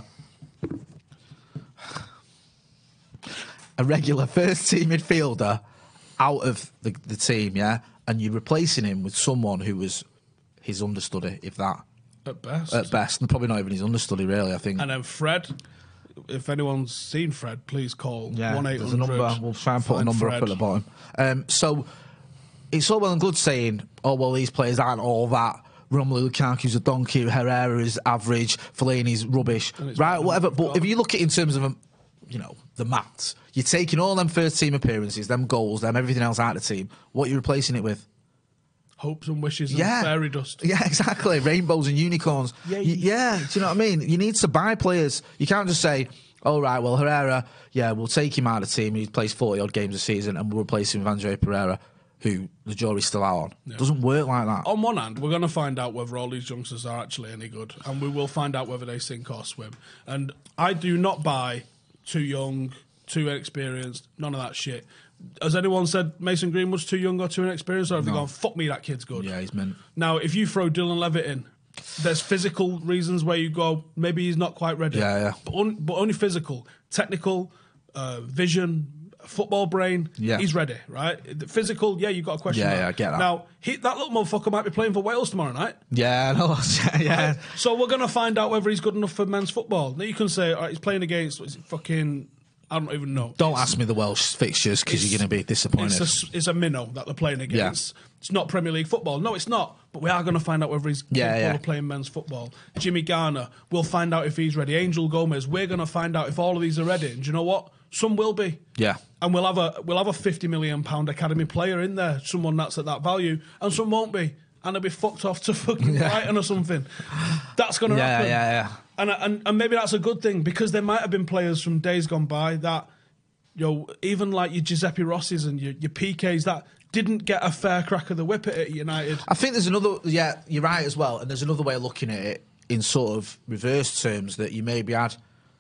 a regular first team midfielder out of the, the team, yeah, and you're replacing him with someone who was his understudy, if that. At best. At best, and probably not even his understudy, really, I think. And then Fred, if anyone's seen Fred, please call yeah, one eight hundred. There's a number. We'll try and put a number Fred. up at the bottom. Um, so it's all well and good saying, oh, well, these players aren't all that. Romelu Lukaku's a donkey, Herrera is average, Fellaini's rubbish, right, whatever. But if you look at it in terms of, um, you know, the maths, you're taking all them first team appearances, them goals, them everything else out of the team. What are you replacing it with? Hopes and wishes and yeah. fairy dust. Yeah, exactly. Rainbows and unicorns. Yeah, y- yeah, do you know what I mean? You need to buy players. You can't just say, oh, right, well, Herrera, yeah, we'll take him out of the team. He plays forty-odd games a season and we'll replace him with Andre Pereira, who the jury's still out on. Yeah. Doesn't work like that. On one hand, we're going to find out whether all these youngsters are actually any good, and we will find out whether they sink or swim. And I do not buy too young, too inexperienced, none of that shit. Has anyone said Mason Greenwood's too young or too inexperienced, or have no. they gone, fuck me, that kid's good? Yeah, he's meant. Now, if you throw Dylan Levitt in, there's physical reasons where you go, maybe he's not quite ready. Yeah, yeah. But, un- but only physical. Technical, uh, vision, football brain, Yeah. he's ready, right? The physical, yeah, you got a question. Yeah, mark. yeah, I get that. Now, he, that little motherfucker might be playing for Wales tomorrow night. Yeah, I know. yeah. So we're going to find out whether he's good enough for men's football. Now you can say, all right, he's playing against, what is it, fucking, I don't even know. Don't ask me the Welsh fixtures because you're going to be disappointed. It's a, it's a minnow that they're playing against. Yeah. It's not Premier League football. No, it's not. But we are going to find out whether he's yeah, capable yeah. of playing men's football. Jimmy Garner, we'll find out if he's ready. Angel Gomez, we're going to find out if all of these are ready. And do you know what? Some will be. Yeah. And we'll have a we'll have a fifty million pound academy player in there, someone that's at that value, and some won't be. And they'll be fucked off to fucking yeah. Brighton or something. That's going to yeah, happen. Yeah, yeah, and, and and maybe that's a good thing, because there might have been players from days gone by that, you know, even like your Giuseppe Rossi's and your, your P Ks that didn't get a fair crack of the whip at United. I think there's another, yeah, you're right as well, and there's another way of looking at it in sort of reverse terms that you maybe had,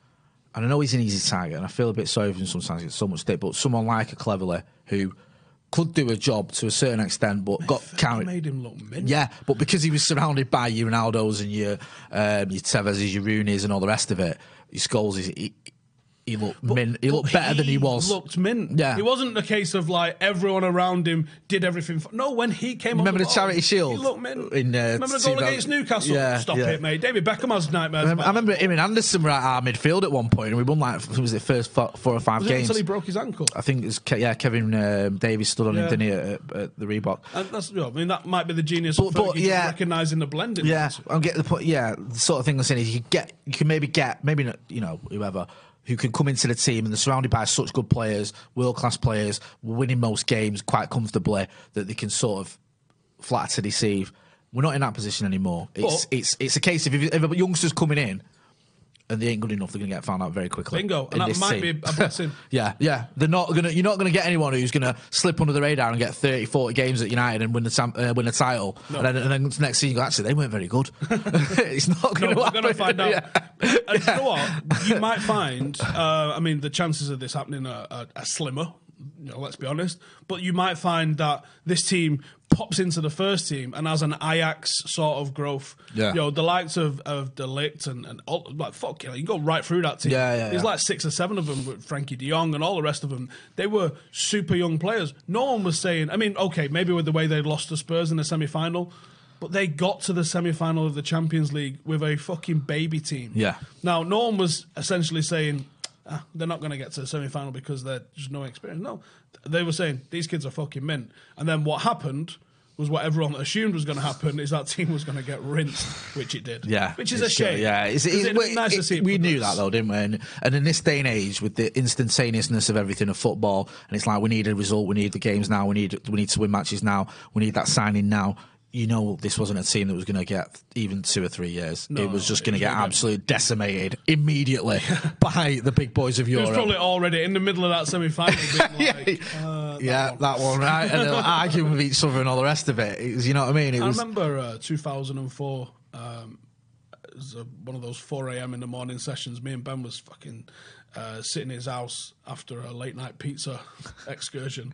and I know he's an easy target, and I feel a bit sorry for him sometimes, he gets so much stick, but someone like a Cleverley who could do a job to a certain extent, but got carried. Made him look mint. Yeah, but because he was surrounded by your Ronaldos and your um, your Tevez's, your Rooney's, and all the rest of it, your Scholes, he, he looked but, mint. He looked better he than he was. Looked mint. Yeah, it wasn't a case of like everyone around him did everything. For, no, when he came, remember on the, the ball, Charity Shield? He looked mint. In, uh, remember the goal against Newcastle? Yeah, Stop yeah. it, mate. David Beckham has nightmares. I remember, I remember him and Anderson were at our midfield at one point, and we won like was it first four, four or five was games it until he broke his ankle. I think it was Ke- yeah Kevin um, Davies stood on yeah. him, didn't he, at, at the Reebok? And that's, you know, I mean, that might be the genius but, of but, Fergie, yeah, recognising the blending. Yeah, I'm getting the point. Yeah, the sort of thing I'm saying is you can get, you can maybe get, maybe not, you know, whoever who can come into the team and they're surrounded by such good players, world class players, winning most games quite comfortably, that they can sort of flatter to deceive. We're not in that position anymore. It's but, it's it's a case of if, if a youngster's coming in and they ain't good enough, they're going to get found out very quickly. Bingo, and that might team. be a blessing. yeah, yeah. They're not going to. You're not going to get anyone who's going to slip under the radar and get thirty, forty games at United and win the tam- uh, win the title. No. And, then, and then next season, you go, actually, they weren't very good. It's not going no, to. We're going to find out. Yeah. And yeah. you know what? You might find. Uh, I mean, the chances of this happening are, are, are slimmer. You know, let's be honest. But you might find that this team pops into the first team and has an Ajax sort of growth. Yeah. You know, the likes of, of De Ligt and, and all, like, fuck, you know, you go right through that team. Yeah, yeah, There's yeah. like six or seven of them with Frankie de Jong and all the rest of them. They were super young players. No one was saying, I mean, okay, maybe with the way they'd lost to Spurs in the semi-final, but they got to the semi-final of the Champions League with a fucking baby team. Yeah. Now, no one was essentially saying, ah, they're not going to get to the semi-final because they're just no experience. No, they were saying, these kids are fucking mint. And then what happened was what everyone assumed was going to happen, is that team was going to get rinsed, which it did. Yeah. Which is a it's shame. Good. Yeah. It's, it's, it'd be nice it, to see it we progress. knew that, though, didn't we? And, and in this day and age, with the instantaneousness of everything of football, and it's like, we need a result, we need the games now, we need we need to win matches now, we need that signing now. You know, this wasn't a team that was going to get even two or three years. No, it was just it going to was get gonna absolutely decimated immediately by the big boys of It Europe. was probably already in the middle of that semi-final being like, yeah, uh, that yeah one. that one, right? And they'll argue with each other and all the rest of it. It was, you know what I mean? It I was, remember uh, two thousand four, um, it was uh, one of those four a.m. in the morning sessions. Me and Ben was fucking uh, sitting in his house after a late night pizza excursion.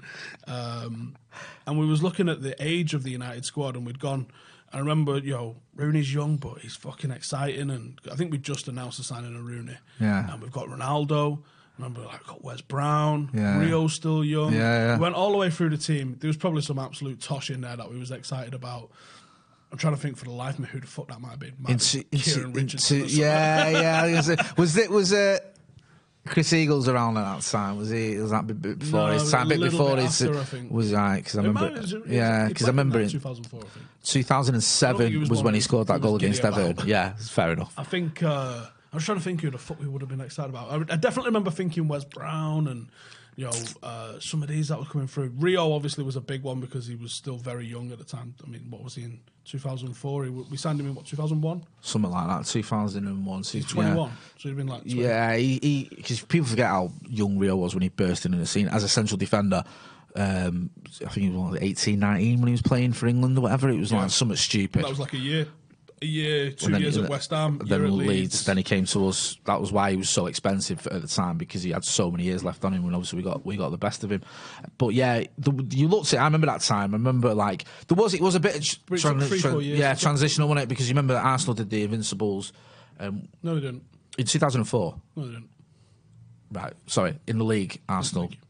Um, and we was looking at the age of the United squad, and we'd gone, I remember, you know, Rooney's young, but he's fucking exciting. And I think we just announced the signing of Rooney. Yeah. And we've got Ronaldo. Remember, like, got Wes Brown. Yeah. Rio's still young. Yeah, yeah. We went all the way through the team. There was probably some absolute tosh in there that we was excited about. I'm trying to think for the life of me who the fuck that might be. Might into, be Kieran into, Richardson. into, yeah, yeah. I was, gonna say, was it was uh, Chris Eagles around at that time? Was he? Was that a bit before No, his time? a A bit little before bit his. after, I think. Was right because I It remember. might- it was- it was- yeah, he because I played in remember that in two thousand four, I think. two thousand I seven don't think he was, was when one he of- scored he that goal was against giddy about. Everton. Yeah, it's fair enough. I think uh, I was trying to think who the fuck we would have been excited about. I, I definitely remember thinking Wes Brown and, you know, uh, some of these that were coming through. Rio obviously was a big one because he was still very young at the time. I mean, what was he in two thousand four? He, we signed him in what, two thousand one? Something like that. Two thousand one. He's twenty-one, so he'd been like twenty. Yeah, he because people forget how young Rio was when he burst into the scene as a central defender. Um, I think he was like eighteen, nineteen when he was playing for England or whatever. It was Yeah. like something stupid. That was like a year. A year, two And then- years at West Ham, Then year at Leeds. Leeds. Then he came to us. That was why he was so expensive at the time, because he had so many years left on him. And obviously we got we got the best of him. But yeah, the, you looked at. I remember that time. I remember like there was it was a bit of But it took three, four years. yeah transitional, wasn't it? Because you remember that Arsenal did the Invincibles um, No, they didn't. in two thousand four. No, they didn't. Right, sorry, in the league, Arsenal.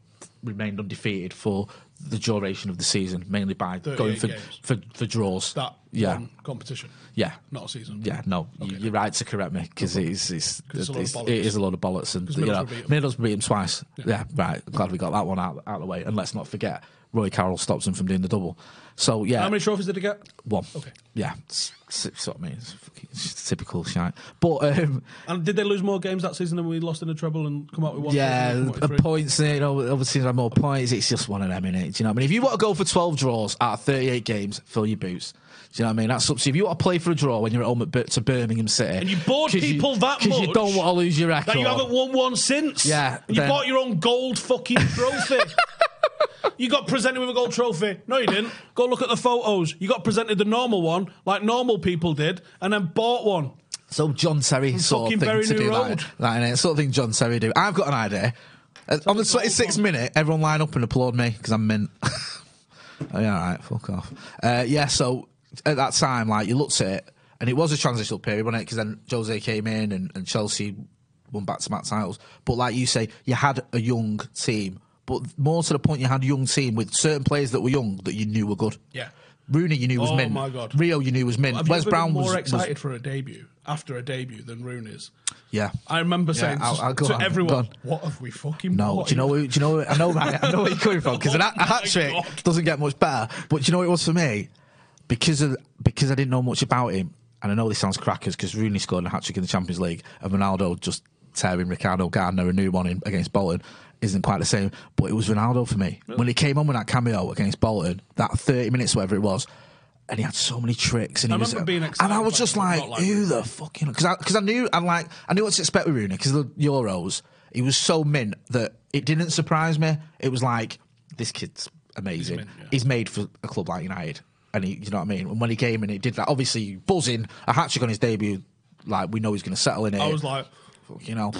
remained undefeated for the duration of the season, mainly by going for, for for draws. That yeah. one competition. Yeah, not a season. Yeah, no, okay, you're right to correct me because it is it's, it's, it's, it is a lot of bollocks, and you know, Middlesbrough beat him twice. Yeah. yeah, right. I'm glad we got that one out, out of the way, and let's not forget Roy Carroll stops him from doing the double. So yeah, how many trophies did he get? One. Okay. Yeah, it's, it's what I mean. It's, it's typical shite. But um, and did they lose more games that season than we lost in the treble and come out with one? Yeah, points. You know, obviously have more points. It's just one of them, innit? Do you know what I mean? If you want to go for twelve draws out of thirty-eight games, fill your boots. Do you know what I mean? That's up to you. If you want to play for a draw when you're at home at Bir- to Birmingham City, and you bored people you, that much because you don't want to lose your record, that you haven't won one since. Yeah, and you then, bought your own gold fucking trophy. You got presented with a gold trophy. No, you didn't. Go look at the photos. You got presented the normal one, like normal people did, and then bought one. So John Terry From sort of thing Berry to New do Road. that, that sort of thing John Terry do. I've got an idea. Uh, on the twenty-sixth minute, everyone line up and applaud me because I'm mint. Oh, yeah, all right, fuck off. Uh, yeah, so at that time, like you looked at it, and it was a transitional period, wasn't it? Because then Jose came in and, and Chelsea won back-to-back titles. But like you say, you had a young team. But more to the point, you had a young team with certain players that were young that you knew were good. Yeah. Rooney, you knew was oh mint. Oh my god. Rio, you knew was mint. Have Wes you Brown been more was excited was, for a debut after a debut than Rooney's. Yeah. I remember yeah, saying I'll, I'll to, to on, everyone, "What have we fucking?" No, bought do you know? Do you know? I know, right? I know where you're coming from because oh a hat trick doesn't get much better. But do you know what it was for me? Because of because I didn't know much about him, and I know this sounds crackers because Rooney scored a hat trick in the Champions League, and Ronaldo just tearing Ricardo Gardner a new one in against Bolton. Isn't quite the same, but it was Ronaldo for me. Really? When he came on with that cameo against Bolton, that thirty minutes, whatever it was, and he had so many tricks, and I he was, remember being excited, and I was just like, like who the fucking? Because I, cause I knew, I like, I knew what to expect with Rooney because the Euros, he was so mint that it didn't surprise me. It was like, this kid's amazing. He's, mint, yeah. He's made for a club like United, and he, you know what I mean. And when he came and he did that, obviously buzzing, a hat trick on his debut, like we know he's going to settle in it. I was like, you know.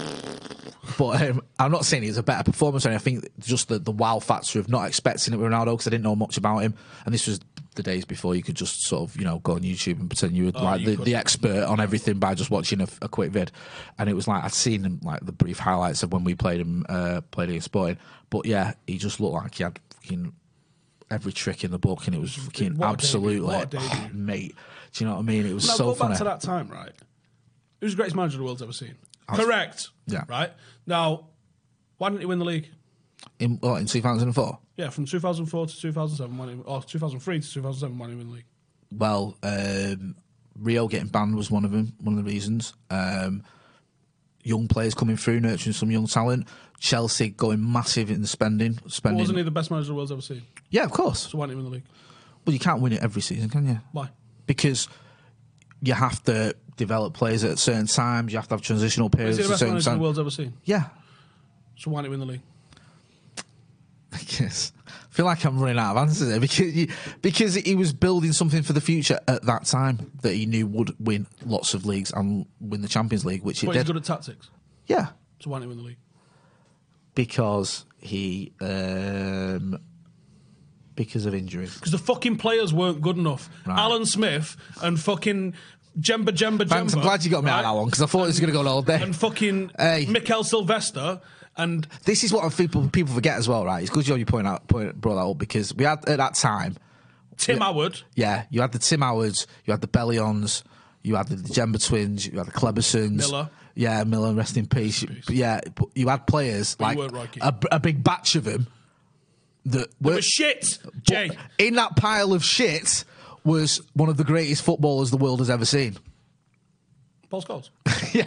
But um, I'm not saying it's a better performance. I think just the, the wow factor of not expecting it with Ronaldo because I didn't know much about him. And this was the days before you could just sort of, you know, go on YouTube and pretend you were oh, like you the, the expert on everything by just watching a, a quick vid. And it was like I'd seen him, like the brief highlights of when we played him, uh, played against Sporting. But yeah, he just looked like he had fucking every trick in the book, and it was fucking what absolutely, oh, mate. Do you know what I mean? It was now, so go funny. Back to that time, right? Who's the greatest manager the world's ever seen? Was, Correct. Yeah. Right? Now, why didn't he win the league? In what, in two thousand four? Yeah, from two thousand four to two thousand seven, when he, or two thousand three to two thousand seven, when he won the league. Well, um, Rio getting banned was one of them, one of the reasons. Um, young players coming through, nurturing some young talent. Chelsea going massive in the spending. spending. Well, wasn't he the best manager the world's ever seen? Yeah, of course. So why didn't he win the league? Well, you can't win it every season, can you? Why? Because you have to develop players at certain times. You have to have transitional periods. Is he the best at certain manager time. the world's ever seen? Yeah. So why didn't he win the league? Yes. I feel like I'm running out of answers there because he, because he was building something for the future at that time that he knew would win lots of leagues and win the Champions League, which but it he's did. good at tactics. Yeah. So why didn't he win the league? Because he, um, because of injuries. Because the fucking players weren't good enough. Right. Alan Smith and fucking Jemba Jemba Thanks, Jemba. I'm glad you got me right? out of that one because I thought it was going to go on all day. And fucking hey. Mikel Sylvester. And this is what people people forget as well, right? It's good job you point out point, brought that up because we had at that time Tim we, Howard. Yeah, you had the Tim Howards, you had the Bellions, you had the, the Jemba twins, you had the Clebersons, Miller. Yeah, Miller, rest in peace. Rest in peace. But yeah, but you had players but like a, a big batch of them that they were were shit. Jay, in that pile of shit was one of the greatest footballers the world has ever seen. Paul Scholes. Yeah.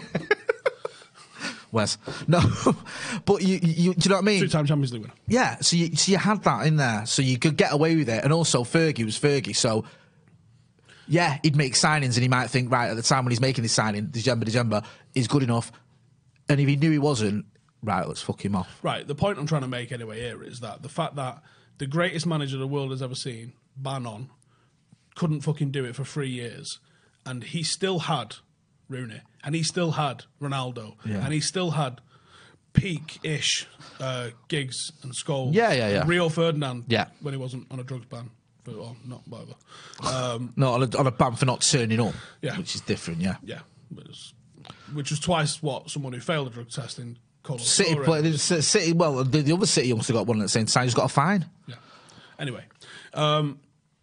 Wes. No, but you, you, do you know what I mean? Two-time Champions League winner. Yeah, so you, so you had that in there, so you could get away with it. And also, Fergie was Fergie, so yeah, he'd make signings, and he might think, right, at the time when he's making this signing, Djemba Djemba is good enough. And if he knew he wasn't, right, let's fuck him off. Right, the point I'm trying to make anyway here is that the fact that the greatest manager the world has ever seen, ban on, couldn't fucking do it for three years, and he still had Rooney, and he still had Ronaldo, yeah. and he still had peak-ish uh, Giggs and Scholes. Yeah, yeah, yeah. Rio Ferdinand, yeah. when he wasn't on a drugs ban. For, or not, whatever. Um, no, on a, on a ban for not turning up, yeah. which is different, yeah. Yeah, which was, which was twice what someone who failed a drug test in Colo City, Torre. play, City. Well, the, the other City youngster got one at the same time. He's got a fine. Yeah. Anyway, um,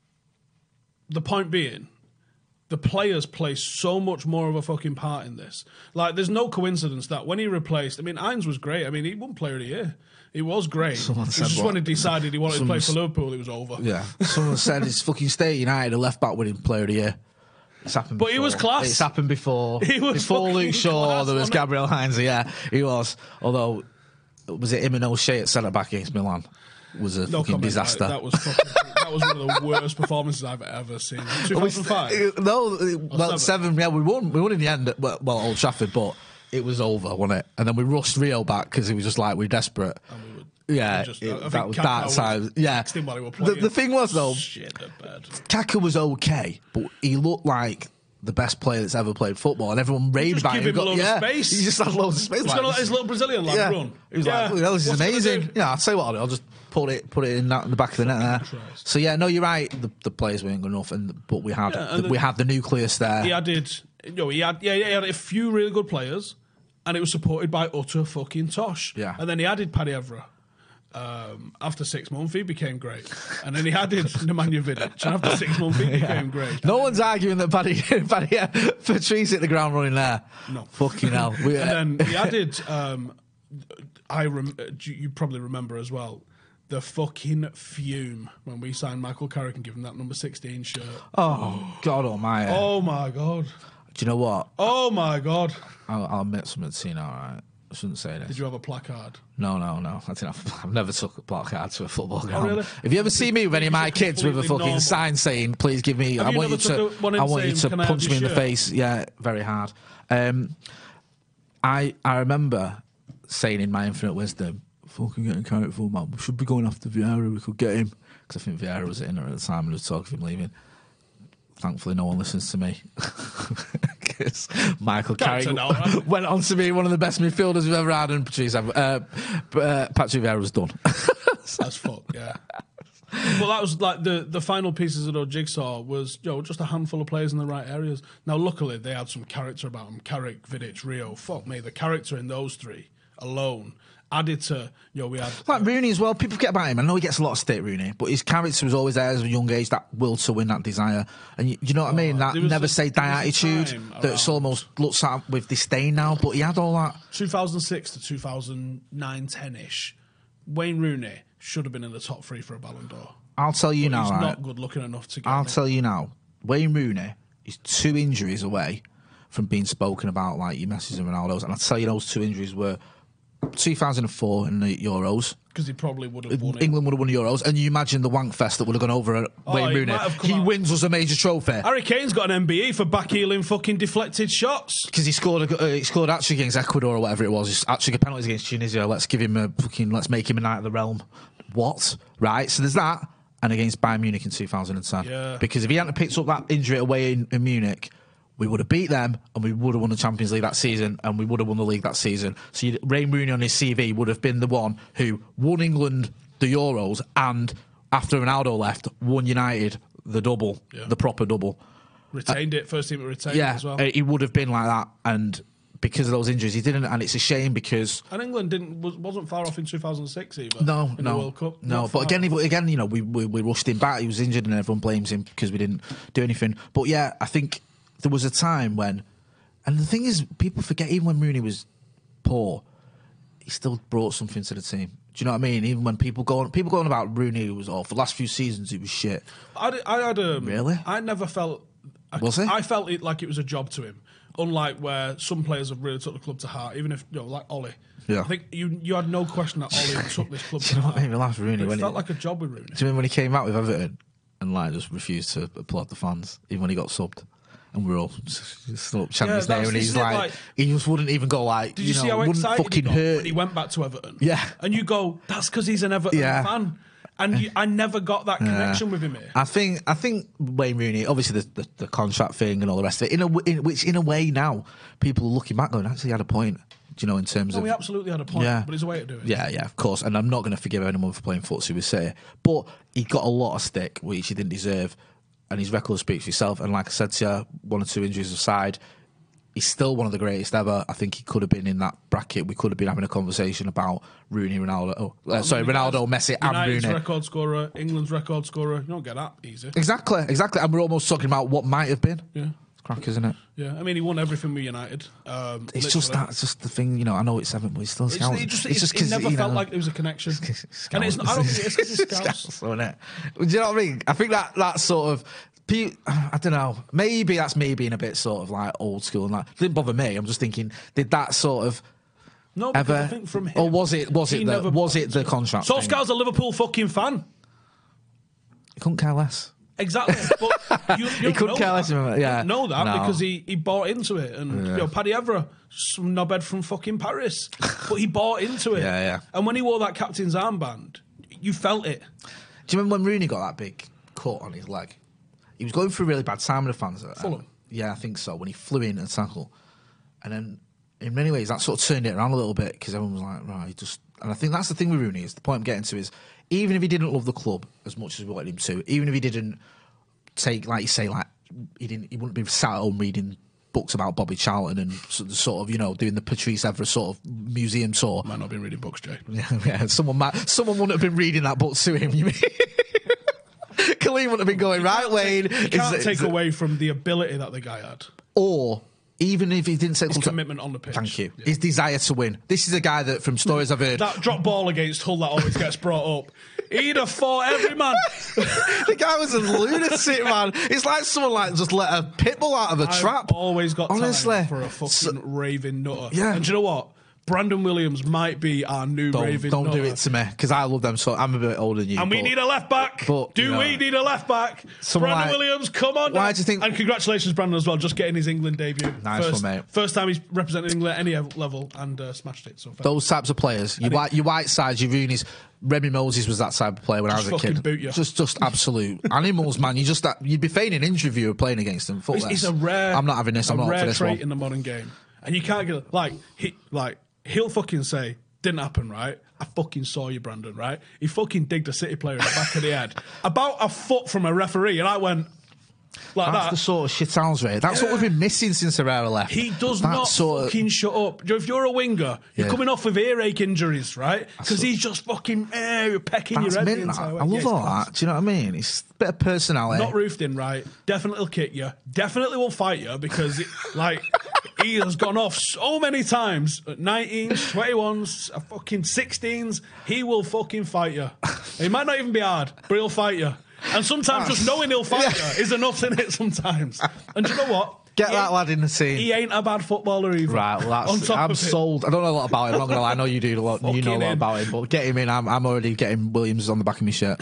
the point being, the players play so much more of a fucking part in this. Like, there's no coincidence that when he replaced, I mean, Hines was great. I mean, he won Player of the Year. He was great. Someone It was said just what? when he decided he wanted to play Someone's- for Liverpool, it was over. Yeah. Someone said it's fucking State United, a left back winning Player of the Year. It's happened. But before. he was class. It's happened before. He was before fucking Luke Shaw. class, There was wasn't Gabriel Hines. Yeah, he was. Although, was it him and O'Shea at centre back against Milan? Was a No fucking comment, disaster. mate. That was fucking, that was one of the worst performances I've ever seen. two thousand five. No, well, seven? seven. Yeah, we won. We won in the end. At, well, well, Old Trafford, but it was over, wasn't it? And then we rushed Rio back because it was just like we're desperate. And we would- Yeah, we just- it- I think that was Kaká that was time. Yeah, texting while he were the, playing. the thing was though, Shit the bed. Kaká was okay, but he looked like the best player that's ever played football, and everyone raved Just about give him. him a load of yeah, space. He just had loads of space. He's like, going to let his little Brazilian lad yeah. run. He was Yeah. like, "Well, this is What's he gonna amazing." do? Yeah, I'll tell you what, I'll just put it put it in, that, in the back of the net there. Christ. So yeah, no, you're right. The, the players weren't good enough, and but we had Yeah, and the, the- we had the nucleus there. He added, you know, he had, yeah, he had a few really good players, and it was supported by utter fucking tosh. Yeah. And then he added Paddy Evra. Um, after six months, he became great. And then he added Nemanja Vidic, and after six months, he became great. No one's arguing that Paddy, Paddy uh, Patrice hit the ground running there. No. Fucking hell. We, And then he added, um, I rem- you you probably remember as well, the fucking fume when we signed Michael Carrick and gave him that number sixteen shirt. oh, God almighty. Oh my God. Do you know what? Oh my God. I'll, I'll admit something to you now, all right? I shouldn't say this. Did you have a placard? No, no, no. I didn't have, I've never took a placard to a football ground. really? If you ever see me with any of my It's kids with a completely fucking normal. sign saying, please give me, Have I you want you never took to, a- one in I want you saying, to "Can I have punch your me in the shirt?" face. Yeah, very hard. Um, I I remember saying in my infinite wisdom, fucking getting carried for man. We should be going after Vieira. We could get him. Because I think Vieira was in there at the time and was talking of him leaving. Thankfully, no one listens to me. Because Michael Carrick turn out right. went on to be one of the best midfielders we've ever had, and Patrice, uh, uh, Patrick Vieira was done. That's fuck, yeah. Well, that was like the, the final pieces of the jigsaw was, you know, just a handful of players in the right areas. Now, luckily, they had some character about them. Carrick, Vidic, Rio. Fuck me, the character in those three alone added to, you know, we had... Like Rooney as well, people forget about him. I know he gets a lot of stick, Rooney, but his character was always there as a young age, that will to win, that desire. And you, you know what I mean? That there was never a- say there die was a attitude time that's around- almost looks at with disdain now, but he had all that. two thousand six to two thousand nine, ten-ish, Wayne Rooney should have been in the top three for a Ballon d'Or. I'll tell you now, He's right? not good looking enough to get I'll it. tell you now, Wayne Rooney is two injuries away from being spoken about like your Messis and Ronaldo's, and I'll tell you those two injuries were two thousand four in the Euros. Because he probably would have won it. England would have won the Euros, and you imagine the wank fest that would have gone over at Oh, Wayne he Rooney. might have come He out- wins us a major trophy. Harry Kane's got an M B E for backheeling fucking deflected shots. Because he scored a, uh, he scored actually against Ecuador or whatever it was. He's actually a penalty against Tunisia. Let's give him a fucking. Let's make him a knight of the realm. What? Right. So there's that, and against Bayern Munich in two thousand ten. Yeah. Because if he hadn't picked up that injury away in, in Munich, we would have beat them, and we would have won the Champions League that season, and we would have won the league that season. So you'd, Wayne Rooney on his C V would have been the one who won England the Euros, and after Ronaldo left, won United the double, Yeah. the proper double. Retained it. First team to retain Yeah, it as well. uh, he would have been like that, and because of those injuries, he didn't, and it's a shame because And England didn't was, wasn't far off in two thousand six either. no, in no, the World Cup. no. Not But far. again, he- again, you know, we, we we rushed him back. He was injured, and everyone blames him because we didn't do anything. But yeah, I think there was a time when, and the thing is, people forget even when Rooney was poor, he still brought something to the team. Do you know what I mean? Even when people go on, people going about Rooney was awful. The last few seasons, he was shit. I, d- I had a Really? I never felt. I, Was it? I felt it like it was a job to him. Unlike where some players have really took the club to heart, even if you know, like Ollie. Yeah. I think you you had no question that Ollie took this club Do to you know what heart. made me laugh, Rooney? But When it felt he, like a job with Rooney. do you remember when he came out with Everton and like just refused to applaud the fans, even when he got subbed? And we were all just still up chanting Yeah, his name, that's- and he's isn't it like, like- he just wouldn't even go like, Did you, know, see how wouldn't excited fucking he got hurt. when he went back to Everton? Yeah. And you go, that's because he's an Everton Yeah. fan. And you, I never got that connection with him here. I think I think Wayne Rooney, obviously the, the, the contract thing and all the rest of it, in a w- in, which in a way now people are looking back going, actually he had a point. Do you know in terms No, of he absolutely had a point, Yeah. but there's a way to do it. yeah, yeah, of course. And I'm not going to forgive anyone for playing footsie with City, but he got a lot of stick which he didn't deserve, and his record speaks for himself. And like I said to you, one or two injuries aside, he's still one of the greatest ever. I think he could have been in that bracket. We could have been having a conversation about Rooney, Ronaldo. Oh, uh, sorry, Ronaldo, Messi, and United's Rooney. record scorer, England's record scorer. You don't get that easy. Exactly, exactly. And we're almost talking about what might have been. Yeah. It's crack, isn't it? Yeah, I mean, he won everything with United. Um, it's just that, it's just the thing, you know. I know it's seven, but he's still It's, scouts. it just, it's just, just it never you felt know, like there was a connection. Scouts. And it's not, I don't think it's because it's scouts. Isn't it? Do you know what I mean? I think that that sort of. I don't know. Maybe that's me being a bit sort of like old school and that didn't bother me. I'm just thinking, did that sort of no? Because ever, I think from him, or was it was it the, was it the contract? Solskjaer's a Liverpool fucking fan. He couldn't care less. Exactly, but you, you he couldn't care less. Yeah, you don't know that no. because he, he bought into it, and yeah. you know, Paddy Evra, some knobhead from fucking Paris, but he bought into it. Yeah, yeah. And when he wore that captain's armband, you felt it. Do you remember when Rooney got that big cut on his leg? He was going through a really bad time with the fans. Fulham. Yeah, I think so. When he flew in and tackle, and then in many ways that sort of turned it around a little bit because everyone was like, right, he just. And I think that's the thing with Rooney is the point I'm getting to is even if he didn't love the club as much as we wanted him to, even if he didn't take, like you say, like he didn't, he wouldn't be sat at home reading books about Bobby Charlton and sort of, you know, doing the Patrice Evra sort of museum tour. Might not have been reading books, Jay. Yeah, yeah. Someone might, someone wouldn't have been reading that book to him. You mean? Colleen wouldn't have been going, right, Wayne. You can't is, take is, away from the ability that the guy had. Or, even if he didn't take his commitment on the pitch. Thank you. Yeah. His desire to win. This is a guy that, from stories I've heard... That drop ball against Hull that always gets brought up. He'd have fought every man. The guy was a lunatic, man. It's like someone like just let a pit bull out of a I've trap. always got Honestly. time for a fucking So, raving nutter. Yeah. And do you know what? Brandon Williams might be our new don't raving don't nutter. do it to me, because I love them so I'm a bit older than you. And we but, need a left back. but, do you know, we need a left back? Brandon like- Williams, come on. Why now. do you think- And congratulations, Brandon, as well, just getting his England debut. Nice first, one, mate. First time he's represented England at any level and uh, smashed it. So fair. Those types of players, your, white, your Whitesides, your Rooney's, Remy Moses was that type of player when Just I was a fucking kid. boot you. Just, just absolute animals, man. You just, you'd be feigning an injury if you were playing against them. Fuck It's, this. it's a rare. I'm not having this. A I'm not rare up for this trait one. in the modern game, and you can't get like he like he'll fucking say didn't happen, right? I fucking saw you, Brandon, right? He fucking digged a City player in the back of the head, about a foot from a referee, and I went like That's that. the sort of shit sounds right. That's Yeah. what we've been missing since Herrera left. He does that not sort of, fucking shut up. Joe, if you're a winger, you're Yeah. coming off with earache injuries, right? Because he's just fucking eh, you're pecking That's your head. mint, the that. entire way. I love Yeah, it's all class. that. Do you know what I mean? It's a bit of personality. Not roofed in, right? Definitely will kick you. Definitely will fight you because, it, like, he has gone off so many times at nineteens, twenty-ones, uh, fucking sixteens. He will fucking fight you. He might not even be hard, but he'll fight you. And sometimes just knowing he'll fight you is enough in it sometimes. And do you know what? Get He that ain't- lad in the team. He ain't a bad footballer either. Right, well, On that's, top I'm of it. sold. I don't know a lot about him. I'm not gonna lie. I know you do a lot. You know a Fucking lot in. about him, but get him in. I'm, I'm already getting Williams on the back of my shirt.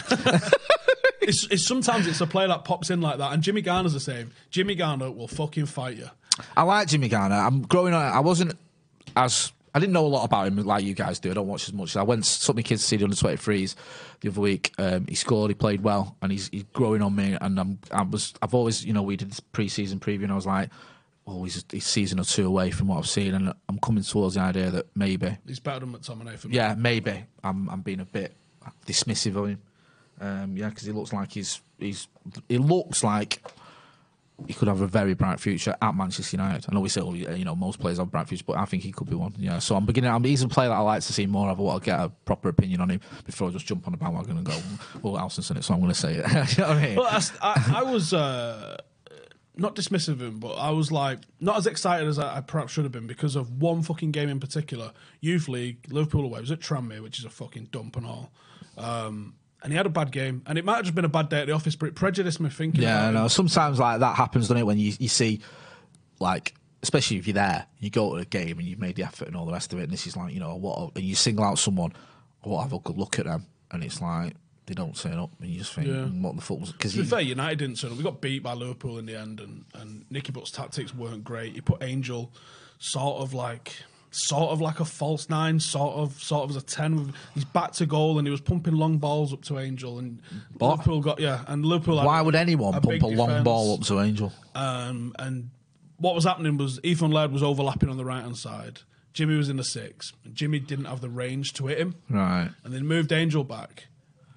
It's, it's sometimes it's a player that pops in like that, and Jimmy Garner's the same. Jimmy Garner will fucking fight you. I like Jimmy Garner. I'm growing on. I wasn't as. I didn't know a lot about him like you guys do. I don't watch as much. I went took my kids to see the under twenty-threes the other week. Um, he scored. He played well, and he's, he's growing on me. And I'm. I was. I've always. You know, we did this pre-season preview, and I was like, oh, he's a season or two away from what I've seen, and I'm coming towards the idea that maybe. He's better than McTominay for me. Yeah, maybe. I'm. I'm being a bit dismissive of him. Um, yeah, because he looks like he's. He's. He looks like. He could have a very bright future at Manchester United. I know we say, oh, you know, most players have bright futures, but I think he could be one. Yeah, so I'm beginning. I'm, he's a player that I like to see more of. I want to get a proper opinion on him before I just jump on the bandwagon and go, well, Alston's in it, so I'm going to say it. You know what I mean? Well, I, I, I was uh, not dismissive of him, but I was like not as excited as I, I perhaps should have been because of one fucking game in particular. Youth League, Liverpool away. It was at Tranmere, which is a fucking dump and all. Um, and he had a bad game, and it might have just been a bad day at the office, but it prejudiced me thinking. Yeah, I about know. him. Sometimes like that happens, doesn't it? When you you see, like, especially if you're there, you go to a game and you've made the effort and all the rest of it, and this is like, you know, what? And you single out someone, or have a good look at them, and it's like they don't turn up, and you just think, Yeah. what the fuck was? Because To be fair, United didn't turn up. We got beat by Liverpool in the end, and, and Nicky Butt's tactics weren't great. He put Angel sort of like sort of like a false nine, sort of sort of as a ten. He's back to goal, and he was pumping long balls up to Angel, and What? Liverpool got yeah, and Liverpool. had why a- would anyone a pump big a long defence. ball up to Angel? Um, and what was happening was Ethan Laird was overlapping on the right hand side. Jimmy was in the six, and Jimmy didn't have the range to hit him, Right. and then moved Angel back.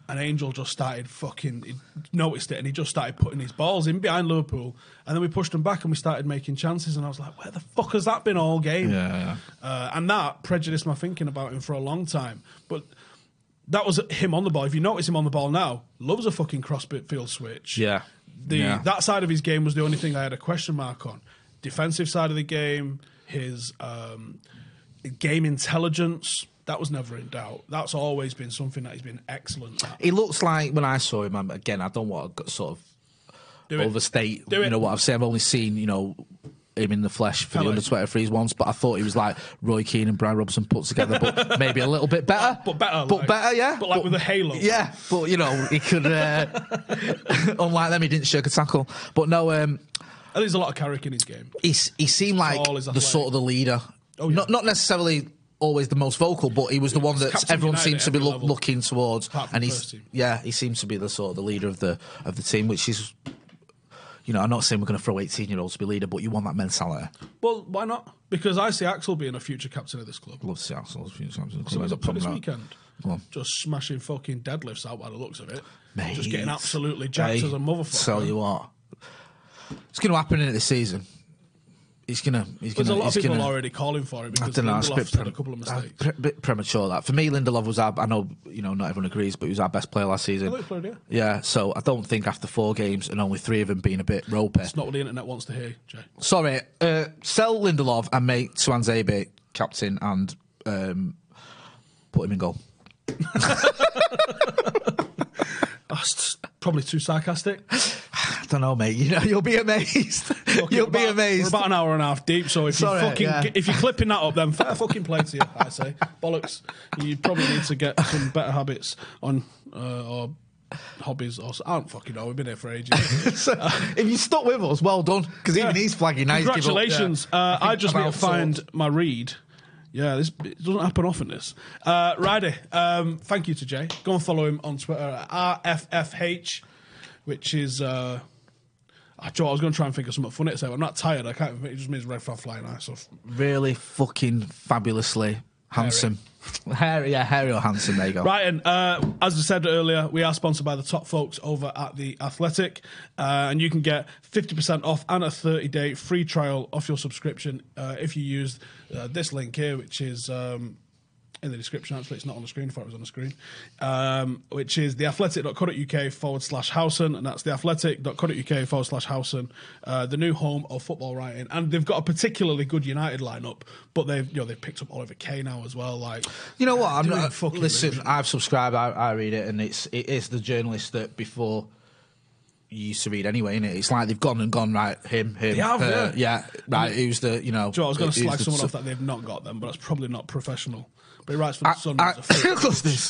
and Angel just started fucking, he noticed it, and he just started putting his balls in behind Liverpool, and then we pushed them back and we started making chances, and I was like, where the fuck has that been all game? Yeah, yeah. Uh, and that prejudiced my thinking about him for a long time. But that was him on the ball. If you notice him on the ball now, loves a fucking cross-field switch. Yeah. The yeah. That side of his game was the only thing I had a question mark on. Defensive side of the game, his um, game intelligence, that was never in doubt. That's always been something that he's been excellent at. He looks like, when I saw him, I'm, again, I don't want to sort of Do it. overstate, Do you it. know, what I've seen. I've only seen, you know, him in the flesh for Hello. the under twenty-threes once, but I thought he was like Roy Keane and Brian Robson put together, but maybe a little bit better. But better. But like, better, yeah. But like with a halo. Yeah, but, you know, he could, uh, unlike them, he didn't shirk a tackle. But no, um, And there's a lot of Carrick in his game. he's, he seemed like Tall, he's the athletic. sort of the leader. Oh, yeah. Not not necessarily always the most vocal, but he was the one that captain everyone United seems at to be every look, level. looking towards. Apart from And the he's first team. yeah, he seems to be the sort of the leader of the of the team, which is, you know, I'm not saying we're going to throw eighteen year olds to be leader, but you want that mentality. Well, why not? Because I see Axel being a future captain of this club. Love to see Arsenal's future captain. So he's up for this Come on. weekend. Go on. Just smashing fucking deadlifts out by the looks of it. Mate. Just getting absolutely jacked Hey, as a motherfucker. Tell you what, it's going to happen in this season. He's gonna. He's There's gonna. a lot of he's people gonna, already calling for it I because don't know. It's a bit, Lindelof's had pre- a couple of uh, mistakes. pre- bit premature that for me. Lindelof was our. I know you know not everyone agrees, but he was our best player last season. I thought he played, yeah. Yeah, so I don't think after four games and only three of them being a bit ropey. It's not what the internet wants to hear, Jay. Sorry, uh, sell Lindelof and make Tuanzebe captain and um, put him in goal. That's probably too sarcastic. I don't know, mate. You know, you'll be amazed. Look, you'll we're be about- amazed. We're about an hour and a half deep, so if Sorry, you fucking yeah. if you're clipping that up, then fair fucking play to you. I say bollocks. You probably need to get some better habits on uh, or hobbies or I don't fucking know. We've been here for ages. So, if you stuck with us, well done. Because even Yeah. he's flagging. Now he's given up, Congratulations. yeah. uh, I, think just need to about find sorts. my read. Yeah, this it doesn't happen often, this. Uh, Ryder, um, thank you to Jay. Go and follow him on Twitter at R F F H, which is... Uh, I, I was going to try and think of something funny to say, but I'm not tired. I can't. It just means red flag flying eye stuff. Really fucking fabulously handsome. Hairy, yeah, hairy or handsome. There you go. Right, and uh, as I said earlier, we are sponsored by the top folks over at The Athletic, uh, and you can get fifty percent off and a thirty day free trial off your subscription uh, if you use uh, this link here, which is um, in the description. Actually, it's not on the screen. I thought it was on the screen, um, which is theathletic.co.uk forward slash Howson, and that's theathletic.co.uk forward slash Howson, uh, the new home of football writing. And they've got a particularly good United lineup, but they've you know they've picked up Oliver Kay now as well. Like, You know what? I'm Doing not. fucking Listen, rubbish. I've subscribed. I, I read it, and it's it is the journalist that before you used to read anyway. Innit? It's like they've gone and gone. Right, him, him. They have, uh, yeah. Right. Who's the you know? Joe, I was going to who's slag the someone su- off that they've not got them, but that's probably not professional. But he writes for the I, Sun. I, as a freak. what's this?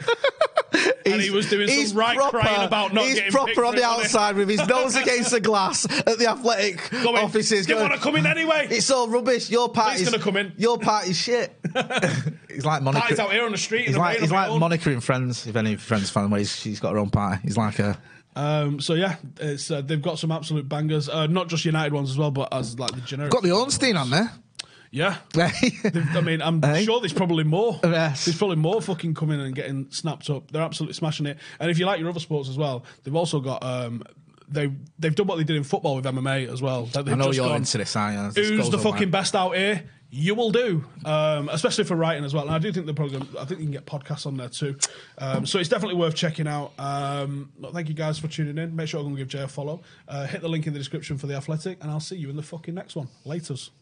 And he was doing some He's right crying about not he's getting proper picked on for the it, wasn't he? outside with his nose against the glass at the athletic Going, offices. "Didn't going, want to come in anyway." It's all rubbish. Your party's gonna come in. Your party's shit. He's like Monica. Party's out here on the street. in He's the like rain he's on my like own. Monica in Friends. If any Friends fan, where he's, she's got her own party. He's like a. Um, so yeah, it's uh, they've got some absolute bangers. Uh, not just United ones as well, but as like the generic. Got the Ornstein on there. Yeah. I mean, I'm Hey? sure there's probably more. Yes. There's probably more fucking coming and getting snapped up. They're absolutely smashing it. And if you like your other sports as well, they've also got um, they they've done what they did in football with M M A as well. That they've I know just you're gone, into this, aren't you? This Who's goes the on, fucking like- best out here? You will do, um, especially for writing as well. And I do think the program. I think you can get podcasts on there too. Um, so it's definitely worth checking out. Um, look, thank you guys for tuning in. Make sure I'm going to give Jay a follow. Uh, hit the link in the description for The Athletic, and I'll see you in the fucking next one. Laters.